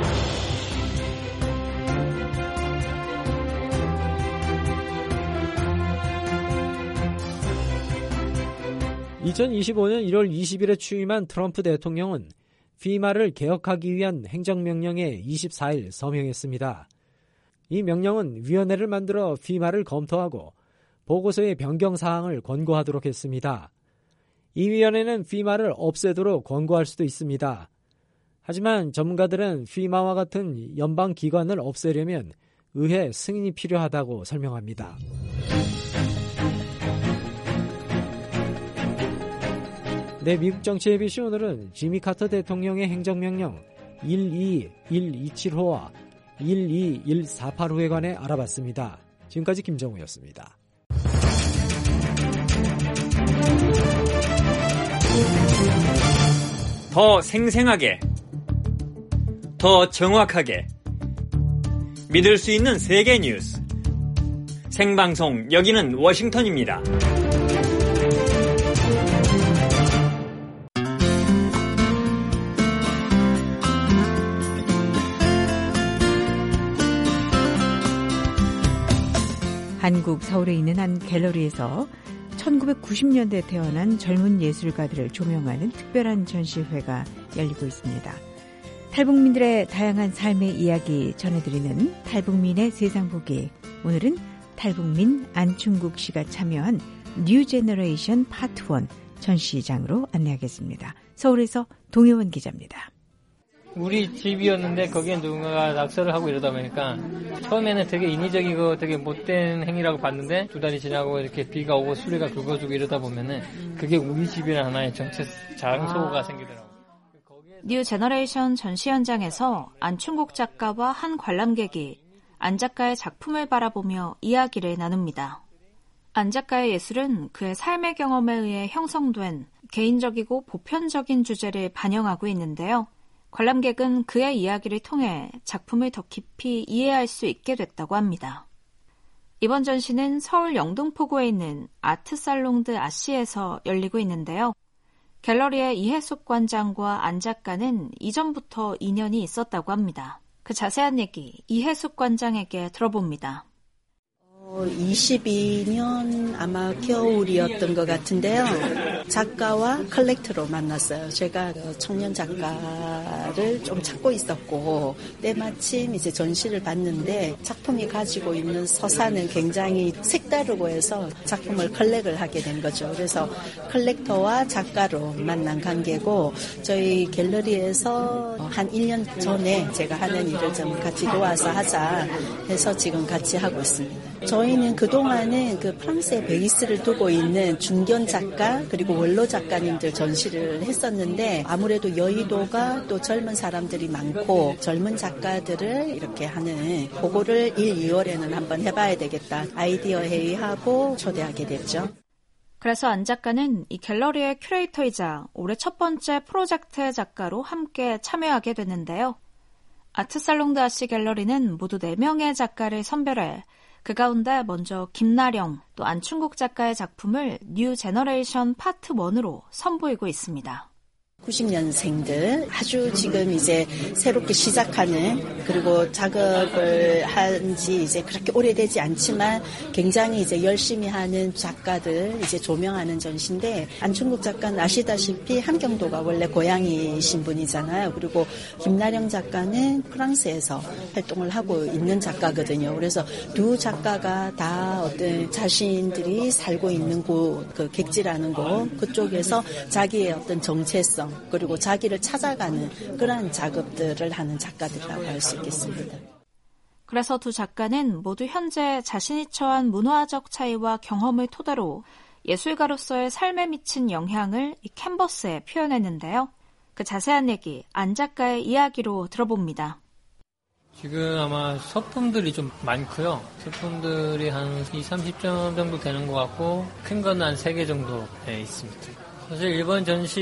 Speaker 9: 이천이십오 년 일월 이십일에 취임한 트럼프 대통령은 피마를 개혁하기 위한 행정명령에 이십사 일 서명했습니다. 이 명령은 위원회를 만들어 피마를 검토하고 보고서의 변경 사항을 권고하도록 했습니다. 이 위원회는 피마를 없애도록 권고할 수도 있습니다. 하지만 전문가들은 피마와 같은 연방기관을 없애려면 의회 승인이 필요하다고 설명합니다. 네, 미국 정치의 비시 오늘은 지미 카터 대통령의 행정명령 일이일이칠 호와 일이일사팔 호에 관해 알아봤습니다. 지금까지 김정우였습니다.
Speaker 5: 더 생생하게, 더 정확하게 믿을 수 있는 세계 뉴스. 생방송 여기는 워싱턴입니다.
Speaker 3: 한국 서울에 있는 한 갤러리에서 천구백구십 년대 태어난 젊은 예술가들을 조명하는 특별한 전시회가 열리고 있습니다. 탈북민들의 다양한 삶의 이야기 전해드리는 탈북민의 세상 보기. 오늘은 탈북민 안충국 씨가 참여한 뉴 제너레이션 파트 일 전시장으로 안내하겠습니다. 서울에서 동혜원 기자입니다.
Speaker 4: 우리 집이었는데 거기에 누군가가 낙서를 하고 이러다 보니까 처음에는 되게 인위적이고 되게 못된 행위라고 봤는데 두 달이 지나고 이렇게 비가 오고 수레가 긁어주고 이러다 보면은 그게 우리 집이라는 하나의 정체 장소가 생기더라고요.
Speaker 11: 뉴 제너레이션 전시 현장에서 안충국 작가와 한 관람객이 안 작가의 작품을 바라보며 이야기를 나눕니다. 안 작가의 예술은 그의 삶의 경험에 의해 형성된 개인적이고 보편적인 주제를 반영하고 있는데요. 관람객은 그의 이야기를 통해 작품을 더 깊이 이해할 수 있게 됐다고 합니다. 이번 전시는 서울 영등포구에 있는 아트살롱드 아시에서 열리고 있는데요. 갤러리의 이해숙 관장과 안 작가는 이전부터 인연이 있었다고 합니다. 그 자세한 얘기 이해숙 관장에게 들어봅니다.
Speaker 12: 이십이 년 아마 겨울이었던 것 같은데요. 작가와 컬렉터로 만났어요. 제가 청년 작가를 좀 찾고 있었고 때마침 이제 전시를 봤는데 작품이 가지고 있는 서사는 굉장히 색다르고 해서 작품을 컬렉을 하게 된 거죠. 그래서 컬렉터와 작가로 만난 관계고 저희 갤러리에서 한 일 년 전에 제가 하는 일을 좀 같이 도와서 하자 해서 지금 같이 하고 있습니다. 저희는 그동안은 그 프랑스에 베이스를 두고 있는 중견 작가 그리고 원로 작가님들 전시를 했었는데 아무래도 여의도가 또 젊은 사람들이 많고 젊은 작가들을 이렇게 하는 그거를 일, 이월에는 한번 해봐야 되겠다. 아이디어 회의하고 초대하게 됐죠.
Speaker 11: 그래서 안 작가는 이 갤러리의 큐레이터이자 올해 첫 번째 프로젝트의 작가로 함께 참여하게 됐는데요. 아트살롱드 아시 갤러리는 모두 네 명의 작가를 선별해 그 가운데 먼저 김나령 또 안충국 작가의 작품을 뉴 제너레이션 파트 일으로 선보이고 있습니다.
Speaker 12: 구십 년생들 아주 지금 이제 새롭게 시작하는 그리고 작업을 한 지 이제 그렇게 오래되지 않지만 굉장히 이제 열심히 하는 작가들 이제 조명하는 전시인데 안충국 작가는 아시다시피 함경도가 원래 고향이신 분이잖아요. 그리고 김나령 작가는 프랑스에서 활동을 하고 있는 작가거든요. 그래서 두 작가가 다 어떤 자신들이 살고 있는 곳, 그 객지라는 곳 그쪽에서 자기의 어떤 정체성 그리고 자기를 찾아가는 그러한 작업들을 하는 작가들이라고 할 수 있겠습니다.
Speaker 11: 그래서 두 작가는 모두 현재 자신이 처한 문화적 차이와 경험을 토대로 예술가로서의 삶에 미친 영향을 이 캔버스에 표현했는데요. 그 자세한 얘기 안 작가의 이야기로 들어봅니다.
Speaker 4: 지금 아마 소품들이 좀 많고요. 소품들이 한 이십, 삼십 점 정도 되는 것 같고 큰 건 한 세 개 정도 네, 있습니다. 사실 이번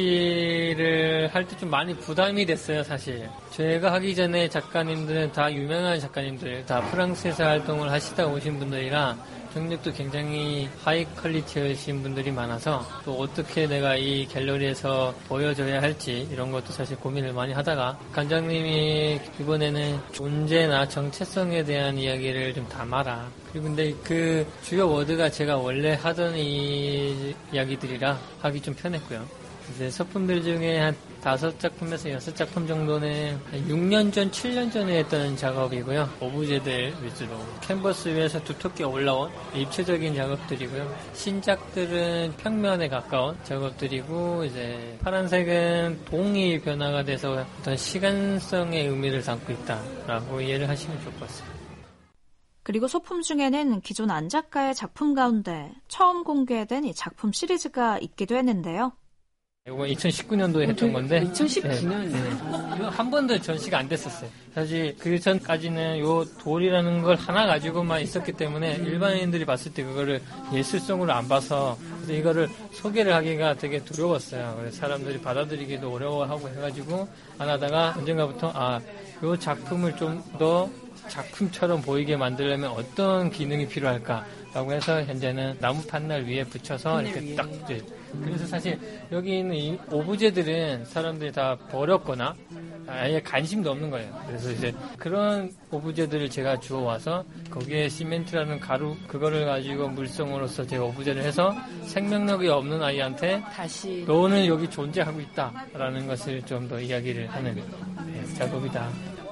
Speaker 4: 전시를 할 때 좀 많이 부담이 됐어요, 사실. 제가 하기 전에 작가님들은 다 유명한 작가님들, 다 프랑스에서 활동을 하시다 오신 분들이라 경력도 굉장히 하이 퀄리티이신 분들이 많아서 또 어떻게 내가 이 갤러리에서 보여줘야 할지 이런 것도 사실 고민을 많이 하다가 관장님이 이번에는 존재나 정체성에 대한 이야기를 좀 담아라. 그리고 근데 그 주요 워드가 제가 원래 하던 이 이야기들이라 하기 좀 편했고요. 이제 소품들 중에 한 다섯 작품에서 여섯 작품 정도는 육 년 전, 칠 년 전에 했던 작업이고요. 오브제들 위주로 캔버스 위에서 두텁게 올라온 입체적인 작업들이고요. 신작들은 평면에 가까운 작업들이고 이제 파란색은 동이 변화가 돼서 어떤 시간성의 의미를 담고 있다라고 이해를 하시면 좋을 것 같습니다.
Speaker 11: 그리고 소품 중에는 기존 안 작가의 작품 가운데 처음 공개된 이 작품 시리즈가 있기도 했는데요.
Speaker 4: 이거 이천십구 년도에 했던 건데
Speaker 3: 이천십구 년
Speaker 4: 네, 네. 이거 한 번도 전시가 안 됐었어요. 사실 그 전까지는 요 돌이라는 걸 하나 가지고만 있었기 때문에 일반인들이 봤을 때 그거를 예술성으로 안 봐서 그래서 이거를 소개를 하기가 되게 두려웠어요. 그래서 사람들이 받아들이기도 어려워하고 해가지고 안 하다가 언젠가부터 아, 요 작품을 좀 더 작품처럼 보이게 만들려면 어떤 기능이 필요할까라고 해서 현재는 나무 판넬 위에 붙여서 이렇게 위에. 딱 이제 그래서 사실 여기 있는 이 오브제들은 사람들이 다 버렸거나 아예 관심도 없는 거예요. 그래서 이제 그런 오브제들을 제가 주워와서 거기에 시멘트라는 가루 그거를 가지고 물성으로서 제가 오브제를 해서 생명력이 없는 아이한테 다시 너는 여기 존재하고 있다라는 것을 좀 더 이야기를 하는 네, 작업이다.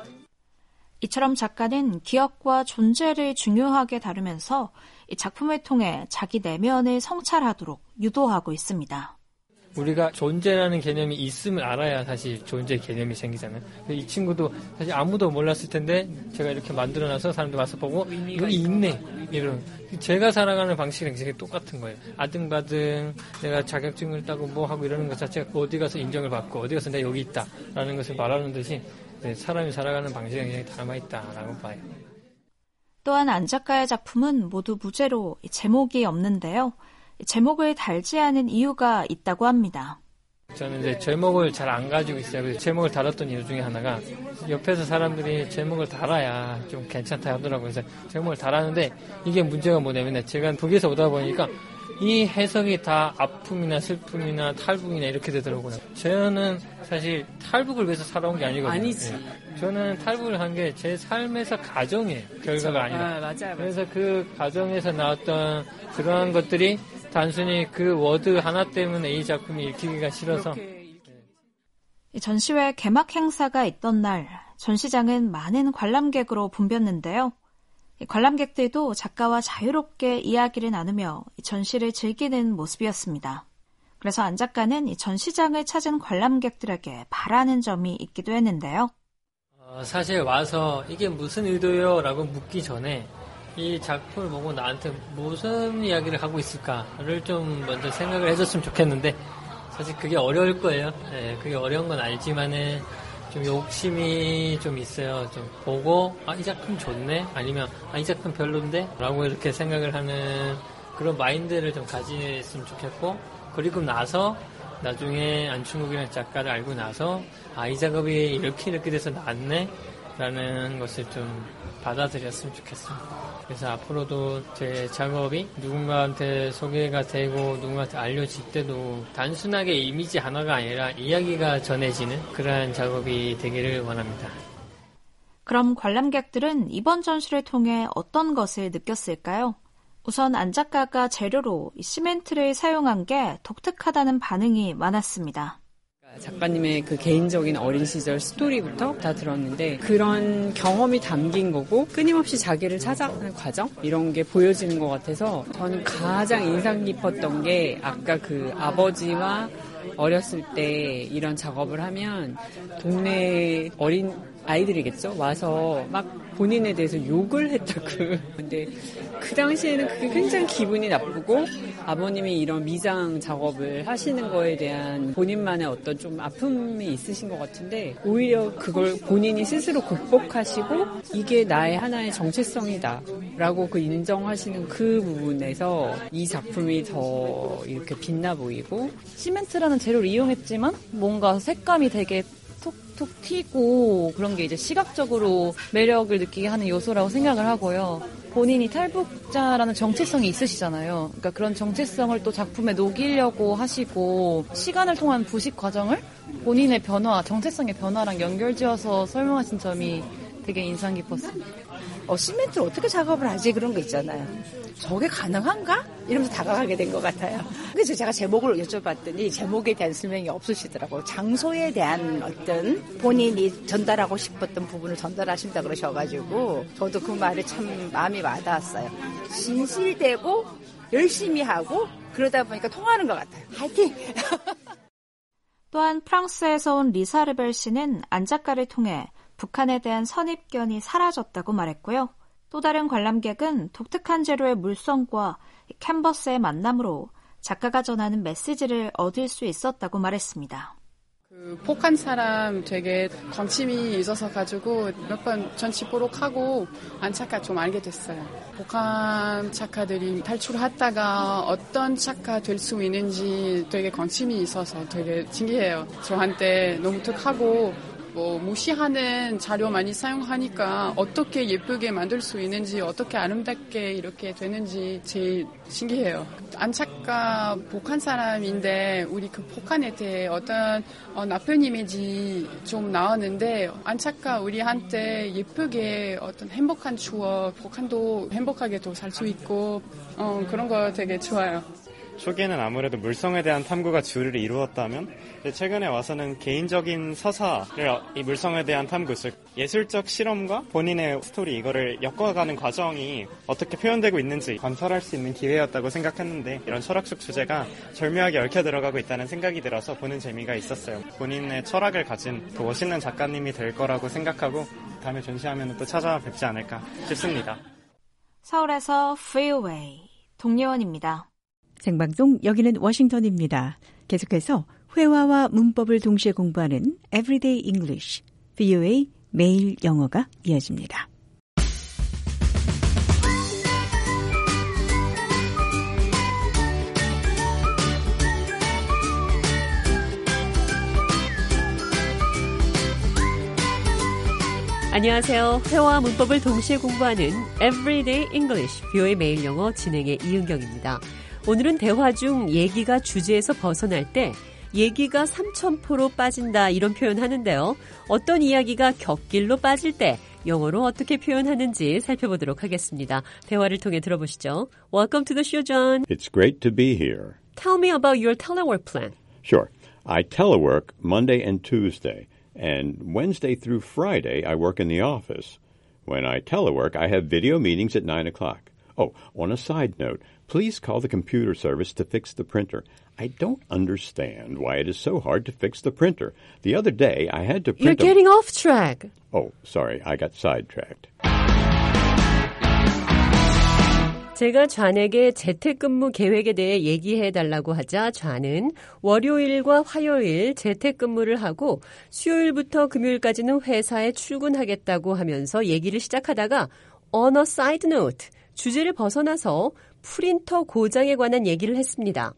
Speaker 11: 이처럼 작가는 기억과 존재를 중요하게 다루면서 이 작품을 통해 자기 내면을 성찰하도록 유도하고 있습니다.
Speaker 4: 우리가 존재라는 개념이 있음을 알아야 사실 존재 개념이 생기잖아요. 이 친구도 사실 아무도 몰랐을 텐데 제가 이렇게 만들어놔서 사람들 와서 보고 여기 있네 이런. 제가 살아가는 방식이 굉장히 똑같은 거예요. 아등바등 내가 자격증을 따고 뭐 하고 이러는 것 자체가 어디 가서 인정을 받고 어디 가서 내가 여기 있다라는 것을 말하는 듯이 사람이 살아가는 방식이 굉장히 담아있다라고 봐요.
Speaker 11: 또한 안 작가의 작품은 모두 무제로 제목이 없는데요. 제목을 달지 않은 이유가 있다고 합니다.
Speaker 4: 저는 이제 제목을 잘 안 가지고 있어요. 그래서 제목을 달았던 이유 중에 하나가 옆에서 사람들이 제목을 달아야 좀 괜찮다 하더라고요. 그래서 제목을 달았는데 이게 문제가 뭐냐면 제가 북에서 오다 보니까 이 해석이 다 아픔이나 슬픔이나 탈북이나 이렇게 되더라고요. 저는 사실 탈북을 위해서 살아온 게 아니거든요.
Speaker 3: 아니지.
Speaker 4: 네. 저는 탈북을 한 게 제 삶에서 가정이에요. 결과가 아니라.
Speaker 3: 아, 맞아요.
Speaker 4: 그래서 그 가정에서 나왔던 그러한 것들이 단순히 그 워드 하나 때문에 이 작품이 읽히기가 싫어서.
Speaker 11: 이 전시회 개막 행사가 있던 날 전시장은 많은 관람객으로 붐볐는데요. 관람객들도 작가와 자유롭게 이야기를 나누며 전시를 즐기는 모습이었습니다. 그래서 안 작가는 이 전시장을 찾은 관람객들에게 바라는 점이 있기도 했는데요.
Speaker 4: 어, 사실 와서 이게 무슨 의도요? 라고 묻기 전에 이 작품을 보고 나한테 무슨 이야기를 하고 있을까를 좀 먼저 생각을 해줬으면 좋겠는데 사실 그게 어려울 거예요. 네, 그게 어려운 건 알지만은 좀 욕심이 좀 있어요. 좀 보고 아, 이 작품 좋네? 아니면 아, 이 작품 별론데? 라고 이렇게 생각을 하는 그런 마인드를 좀 가지셨으면 좋겠고 그리고 나서 나중에 안충국이라는 작가를 알고 나서 아, 이 작업이 이렇게 이렇게 돼서 나왔네? 작업이라는 것을 좀 받아들였으면 좋겠습니다. 그래서 앞으로도 제 작업이 누군가한테 소개가 되고 누군가한테 알려질 때도 단순하게 이미지 하나가 아니라 이야기가 전해지는 그러한 작업이 되기를 원합니다.
Speaker 11: 그럼 관람객들은 이번 전시를 통해 어떤 것을 느꼈을까요? 우선 안 작가가 재료로 시멘트를 사용한 게 독특하다는 반응이 많았습니다.
Speaker 13: 작가님의 그 개인적인 어린 시절 스토리부터 다 들었는데 그런 경험이 담긴 거고 끊임없이 자기를 찾아가는 과정 이런 게 보여지는 것 같아서 저는 가장 인상 깊었던 게 아까 그 아버지와 어렸을 때 이런 작업을 하면 동네 어린 아이들이겠죠? 와서 막 본인에 대해서 욕을 했다고. 근데 그 당시에는 그게 굉장히 기분이 나쁘고 아버님이 이런 미장 작업을 하시는 거에 대한 본인만의 어떤 좀 아픔이 있으신 것 같은데 오히려 그걸 본인이 스스로 극복하시고 이게 나의 하나의 정체성이다 라고 그 인정하시는 그 부분에서 이 작품이 더 이렇게 빛나 보이고
Speaker 14: 시멘트라는 재료를 이용했지만 뭔가 색감이 되게 툭툭 튀고 그런 게 이제 시각적으로 매력을 느끼게 하는 요소라고 생각을 하고요. 본인이 탈북자라는 정체성이 있으시잖아요. 그러니까 그런 정체성을 또 작품에 녹이려고 하시고 시간을 통한 부식 과정을 본인의 변화, 정체성의 변화랑 연결지어서 설명하신 점이 되게 인상 깊었습니다.
Speaker 15: 어, 시멘트를 어떻게 작업을 하지? 그런 거 있잖아요. 저게 가능한가? 이러면서 다가가게 된 것 같아요. 그래서 제가 제목을 여쭤봤더니 제목에 대한 설명이 없으시더라고요. 장소에 대한 어떤 본인이 전달하고 싶었던 부분을 전달하신다 그러셔가지고 저도 그 말에 참 마음이 와닿았어요. 진실되고 열심히 하고 그러다 보니까 통하는 것 같아요. 화이팅!
Speaker 11: 또한 프랑스에서 온 리사 르벨 씨는 안 작가를 통해 북한에 대한 선입견이 사라졌다고 말했고요. 또 다른 관람객은 독특한 재료의 물성과 캔버스의 만남으로 작가가 전하는 메시지를 얻을 수 있었다고 말했습니다.
Speaker 16: 그 북한 사람 되게 관심이 있어서 가지고 몇 번 전시 보러 가고 안 작가 좀 알게 됐어요. 북한 작가들이 탈출했다가 어떤 작가 될 수 있는지 되게 관심이 있어서 되게 신기해요. 저한테 너무 특하고 뭐 무시하는 자료 많이 사용하니까 어떻게 예쁘게 만들 수 있는지 어떻게 아름답게 이렇게 되는지 제일 신기해요. 안 작가 북한 사람인데 우리 그 북한에 대해 어떤 어, 나쁜 이미지 좀 나왔는데 안 작가 우리한테 예쁘게 어떤 행복한 추억 북한도 행복하게 또 살 수 있고 어, 그런 거 되게 좋아요.
Speaker 17: 초기에는 아무래도 물성에 대한 탐구가 주를 이루었다면 최근에 와서는 개인적인 서사를 이 물성에 대한 탐구, 즉 예술적 실험과 본인의 스토리 이거를 엮어가는 과정이 어떻게 표현되고 있는지 관찰할 수 있는 기회였다고 생각했는데 이런 철학적 주제가 절묘하게 얽혀 들어가고 있다는 생각이 들어서 보는 재미가 있었어요. 본인의 철학을 가진 더 멋있는 작가님이 될 거라고 생각하고 다음에 전시하면 또 찾아뵙지 않을까 싶습니다.
Speaker 11: 서울에서 Freeway 동예원입니다.
Speaker 3: 생방송 여기는 워싱턴입니다. 계속해서 회화와 문법을 동시에 공부하는 Everyday English, 브이오에이 매일 영어가 이어집니다.
Speaker 18: 안녕하세요. 회화와 문법을 동시에 공부하는 Everyday English, 브이오에이 매일 영어 진행의 이은경입니다. 오늘은 대화 중 얘기가 주제에서 벗어날 때 얘기가 삼천포로 빠진다 이런 표현하는데요. 어떤 이야기가 곁길로 빠질 때 영어로 어떻게 표현하는지 살펴보도록 하겠습니다. 대화를 통해 들어보시죠. Welcome to the show, John.
Speaker 19: It's great to be here.
Speaker 18: Tell me about your telework plan.
Speaker 19: Sure. I telework Monday and Tuesday, and Wednesday through Friday I work in the office. When I telework, I have video meetings at nine o'clock. Oh, on a side note, please call the computer service to fix the printer. I don't understand why it is so hard to fix the printer. The other day, I had to print
Speaker 18: You're getting a... off track.
Speaker 19: Oh, sorry, I got sidetracked.
Speaker 18: 제가 좌에게 재택근무 계획에 대해 얘기해달라고 하자 좌는 월요일과 화요일 재택근무를 하고 수요일부터 금요일까지는 회사에 출근하겠다고 하면서 얘기를 시작하다가 on a side note, 주제를 벗어나서 프린터 고장에 관한 얘기를 했습니다.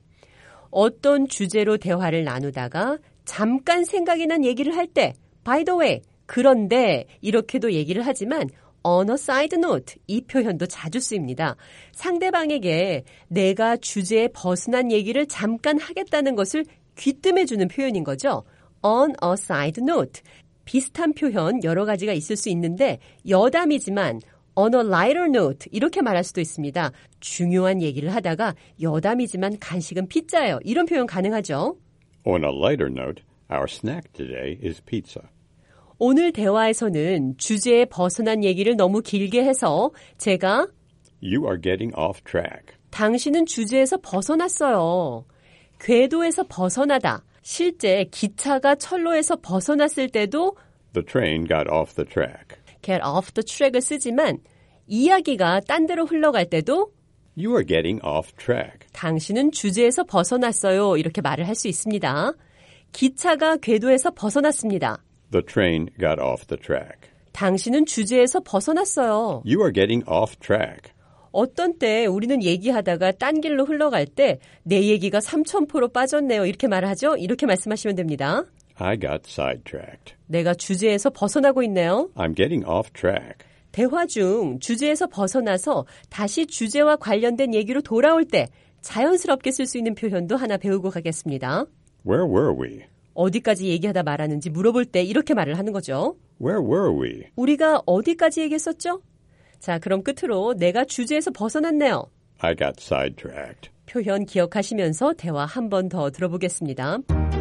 Speaker 18: 어떤 주제로 대화를 나누다가 잠깐 생각이 난 얘기를 할 때 by the way, 그런데 이렇게도 얘기를 하지만 on a side note 이 표현도 자주 쓰입니다. 상대방에게 내가 주제에 벗어난 얘기를 잠깐 하겠다는 것을 귀뜸해주는 표현인 거죠. on a side note. 비슷한 표현 여러 가지가 있을 수 있는데 여담이지만 on a lighter note 이렇게 말할 수도 있습니다. 중요한 얘기를 하다가 여담이지만 간식은 피자예요. 이런 표현 가능하죠.
Speaker 19: On a lighter note, our snack today is pizza.
Speaker 18: 오늘 대화에서는 주제에 벗어난 얘기를 너무 길게 해서 제가
Speaker 19: You are getting off track.
Speaker 18: 당신은 주제에서 벗어났어요. 궤도에서 벗어나다. 실제 기차가 철로에서 벗어났을 때도
Speaker 19: The train got off the track.
Speaker 18: get off the track을 쓰지만 이야기가 딴 데로 흘러갈 때도
Speaker 19: You are getting off track.
Speaker 18: 당신은 주제에서 벗어났어요. 이렇게 말을 할 수 있습니다. 기차가 궤도에서 벗어났습니다.
Speaker 19: The train got off the track.
Speaker 18: 당신은 주제에서 벗어났어요.
Speaker 19: You are getting off track.
Speaker 18: 어떤 때 우리는 얘기하다가 딴 길로 흘러갈 때 내 얘기가 삼천포로 빠졌네요. 이렇게 말을 하죠. 이렇게 말씀하시면 됩니다.
Speaker 19: I got sidetracked.
Speaker 18: 내가 주제에서 벗어나고 있네요.
Speaker 19: I'm getting off track.
Speaker 18: 대화 중 주제에서 벗어나서 다시 주제와 관련된 얘기로 돌아올 때 자연스럽게 쓸 수 있는 표현도 하나 배우고 가겠습니다.
Speaker 19: Where were we?
Speaker 18: 어디까지 얘기하다 말았는지 물어볼 때 이렇게 말을 하는 거죠.
Speaker 19: Where were we?
Speaker 18: 우리가 어디까지 얘기했었죠? 자, 그럼 끝으로 내가 주제에서 벗어났네요.
Speaker 19: I got sidetracked.
Speaker 18: 표현 기억하시면서 대화 한 번 더 들어보겠습니다.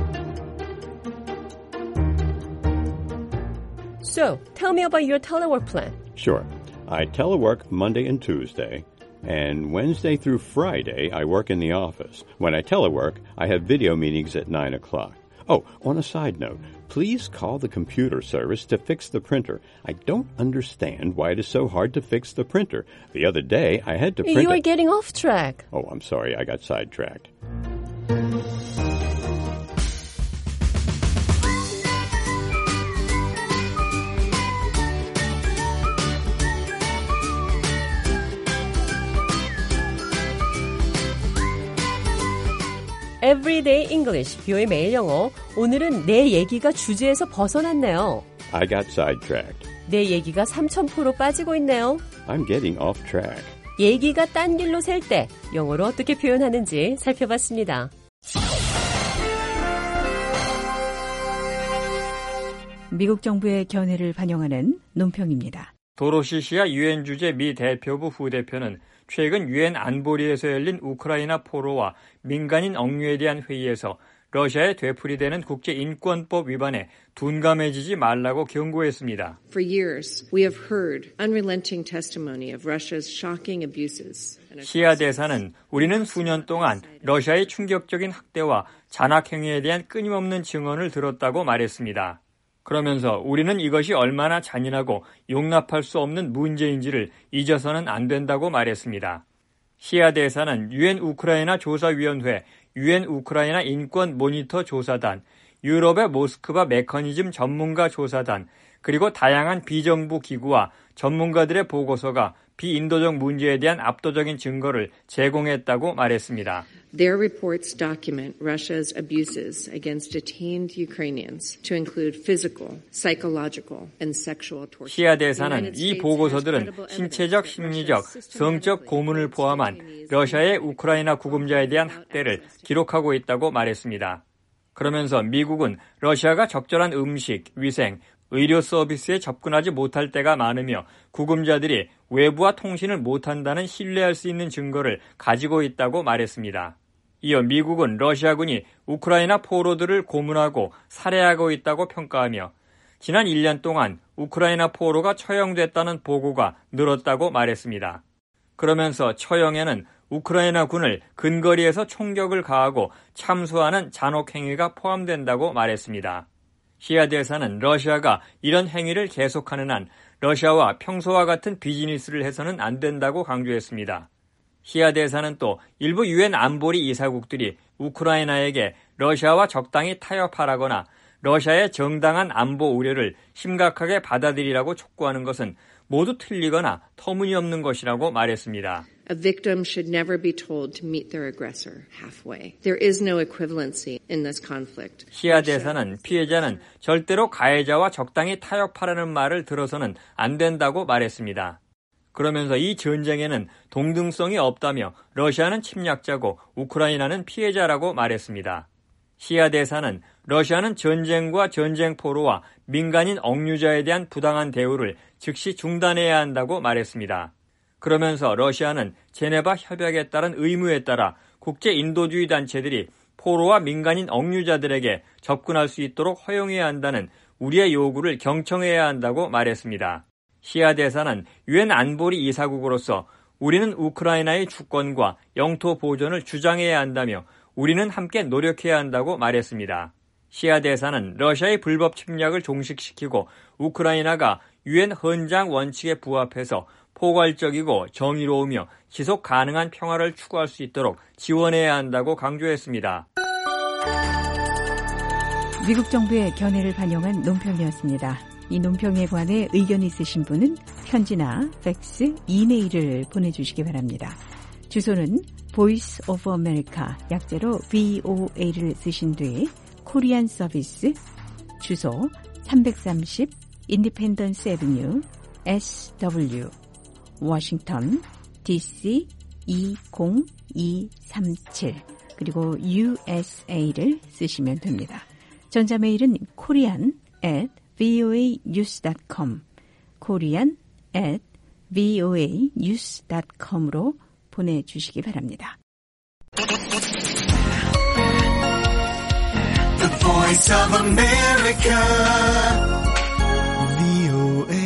Speaker 18: So, tell me about your telework plan.
Speaker 19: Sure. I telework Monday and Tuesday, and Wednesday through Friday I work in the office. When I telework, I have video meetings at nine o'clock. Oh, on a side note, please call the computer service to fix the printer. I don't understand why it is so hard to fix the printer. The other day, I had to print
Speaker 18: You are
Speaker 19: a-
Speaker 18: getting off track.
Speaker 19: Oh, I'm sorry, I got sidetracked.
Speaker 18: Everyday English, 뷰의 매일 영어. 오늘은 내 얘기가 주제에서 벗어났네요.
Speaker 19: I got sidetracked.
Speaker 18: 내 얘기가 삼천포로 빠지고 있네요.
Speaker 19: I'm getting off track.
Speaker 18: 얘기가 딴 길로 셀 때 영어로 어떻게 표현하는지 살펴봤습니다.
Speaker 3: 미국 정부의 견해를 반영하는 논평입니다.
Speaker 5: 도로시 시아 유엔 주재 미 대표부 후대표는 최근 유엔 안보리에서 열린 우크라이나 포로와 민간인 억류에 대한 회의에서 러시아에 되풀이되는 국제인권법 위반에 둔감해지지 말라고 경고했습니다.
Speaker 20: For years, we have heard unrelenting testimony of Russia's shocking abuses.
Speaker 5: 시아 대사는 우리는 수년 동안 러시아의 충격적인 학대와 잔악행위에 대한 끊임없는 증언을 들었다고 말했습니다. 그러면서 우리는 이것이 얼마나 잔인하고 용납할 수 없는 문제인지를 잊어서는 안 된다고 말했습니다. 시아 대사는 유엔 우크라이나 조사위원회, 유엔 우크라이나 인권 모니터 조사단, 유럽의 모스크바 메커니즘 전문가 조사단, 그리고 다양한 비정부 기구와 전문가들의 보고서가 비인도적 문제에 대한 압도적인 증거를 제공했다고 말했습니다.
Speaker 20: Their reports document Russia's abuses against detained Ukrainians, to include physical, psychological, and sexual torture.
Speaker 5: 시아 대사는 이 보고서들은 신체적, 심리적, 성적 고문을 포함한 러시아의 우크라이나 구금자에 대한 학대를 기록하고 있다고 말했습니다. 그러면서 미국은 러시아가 적절한 음식, 위생, 의료 서비스에 접근하지 못할 때가 많으며 구금자들이 외부와 통신을 못한다는 신뢰할 수 있는 증거를 가지고 있다고 말했습니다. 이어 미국은 러시아군이 우크라이나 포로들을 고문하고 살해하고 있다고 평가하며 지난 일 년 동안 우크라이나 포로가 처형됐다는 보고가 늘었다고 말했습니다. 그러면서 처형에는 우크라이나 군을 근거리에서 총격을 가하고 참수하는 잔혹 행위가 포함된다고 말했습니다. 시아 대사는 러시아가 이런 행위를 계속하는 한 러시아와 평소와 같은 비즈니스를 해서는 안 된다고 강조했습니다. 시아 대사는 또 일부 유엔 안보리 이사국들이 우크라이나에게 러시아와 적당히 타협하라거나 러시아의 정당한 안보 우려를 심각하게 받아들이라고 촉구하는 것은 모두 틀리거나 터무니없는 것이라고 말했습니다.
Speaker 20: A victim should never be told to meet their aggressor halfway. There is no equivalency in this conflict.
Speaker 5: 시아 대사는 피해자는 절대로 가해자와 적당히 타협하라는 말을 들어서는 안 된다고 말했습니다. 그러면서 이 전쟁에는 동등성이 없다며 러시아는 침략자고 우크라이나는 피해자라고 말했습니다. 시아 대사는 러시아는 전쟁과 전쟁 포로와 민간인 억류자에 대한 부당한 대우를 즉시 중단해야 한다고 말했습니다. 그러면서 러시아는 제네바 협약에 따른 의무에 따라 국제 인도주의 단체들이 포로와 민간인 억류자들에게 접근할 수 있도록 허용해야 한다는 우리의 요구를 경청해야 한다고 말했습니다. 시아 대사는 유엔 안보리 이사국으로서 우리는 우크라이나의 주권과 영토 보존을 주장해야 한다며 우리는 함께 노력해야 한다고 말했습니다. 시아 대사는 러시아의 불법 침략을 종식시키고 우크라이나가 유엔 헌장 원칙에 부합해서 포괄적이고 정의로우며 지속 가능한 평화를 추구할 수 있도록 지원해야 한다고 강조했습니다.
Speaker 3: 미국 정부의 견해를 반영한 논평이었습니다. 이 논평에 관해 의견 있으신 분은 편지나 팩스, 이메일을 보내주시기 바랍니다. 주소는 Voice of America, 약자로 브이오에이를 쓰신 뒤 코리안 서비스, 주소 삼삼십 인디펜던스 애비뉴 에스더블유 워싱턴 디씨 이공이삼칠 그리고 유에스에이를 쓰시면 됩니다. 전자메일은 korean at voa news dot com korean at voa news dot com으로 보내주시기 바랍니다.
Speaker 21: The Voice of America, 브이오에이.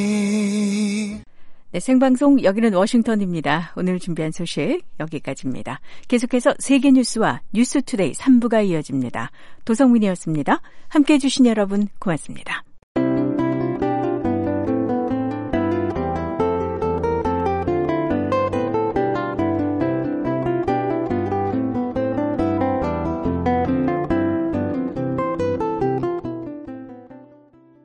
Speaker 3: 네, 생방송 여기는 워싱턴입니다. 오늘 준비한 소식 여기까지입니다. 계속해서 세계 뉴스와 뉴스투데이 삼 부가 이어집니다. 도성민이었습니다. 함께해 주신 여러분 고맙습니다.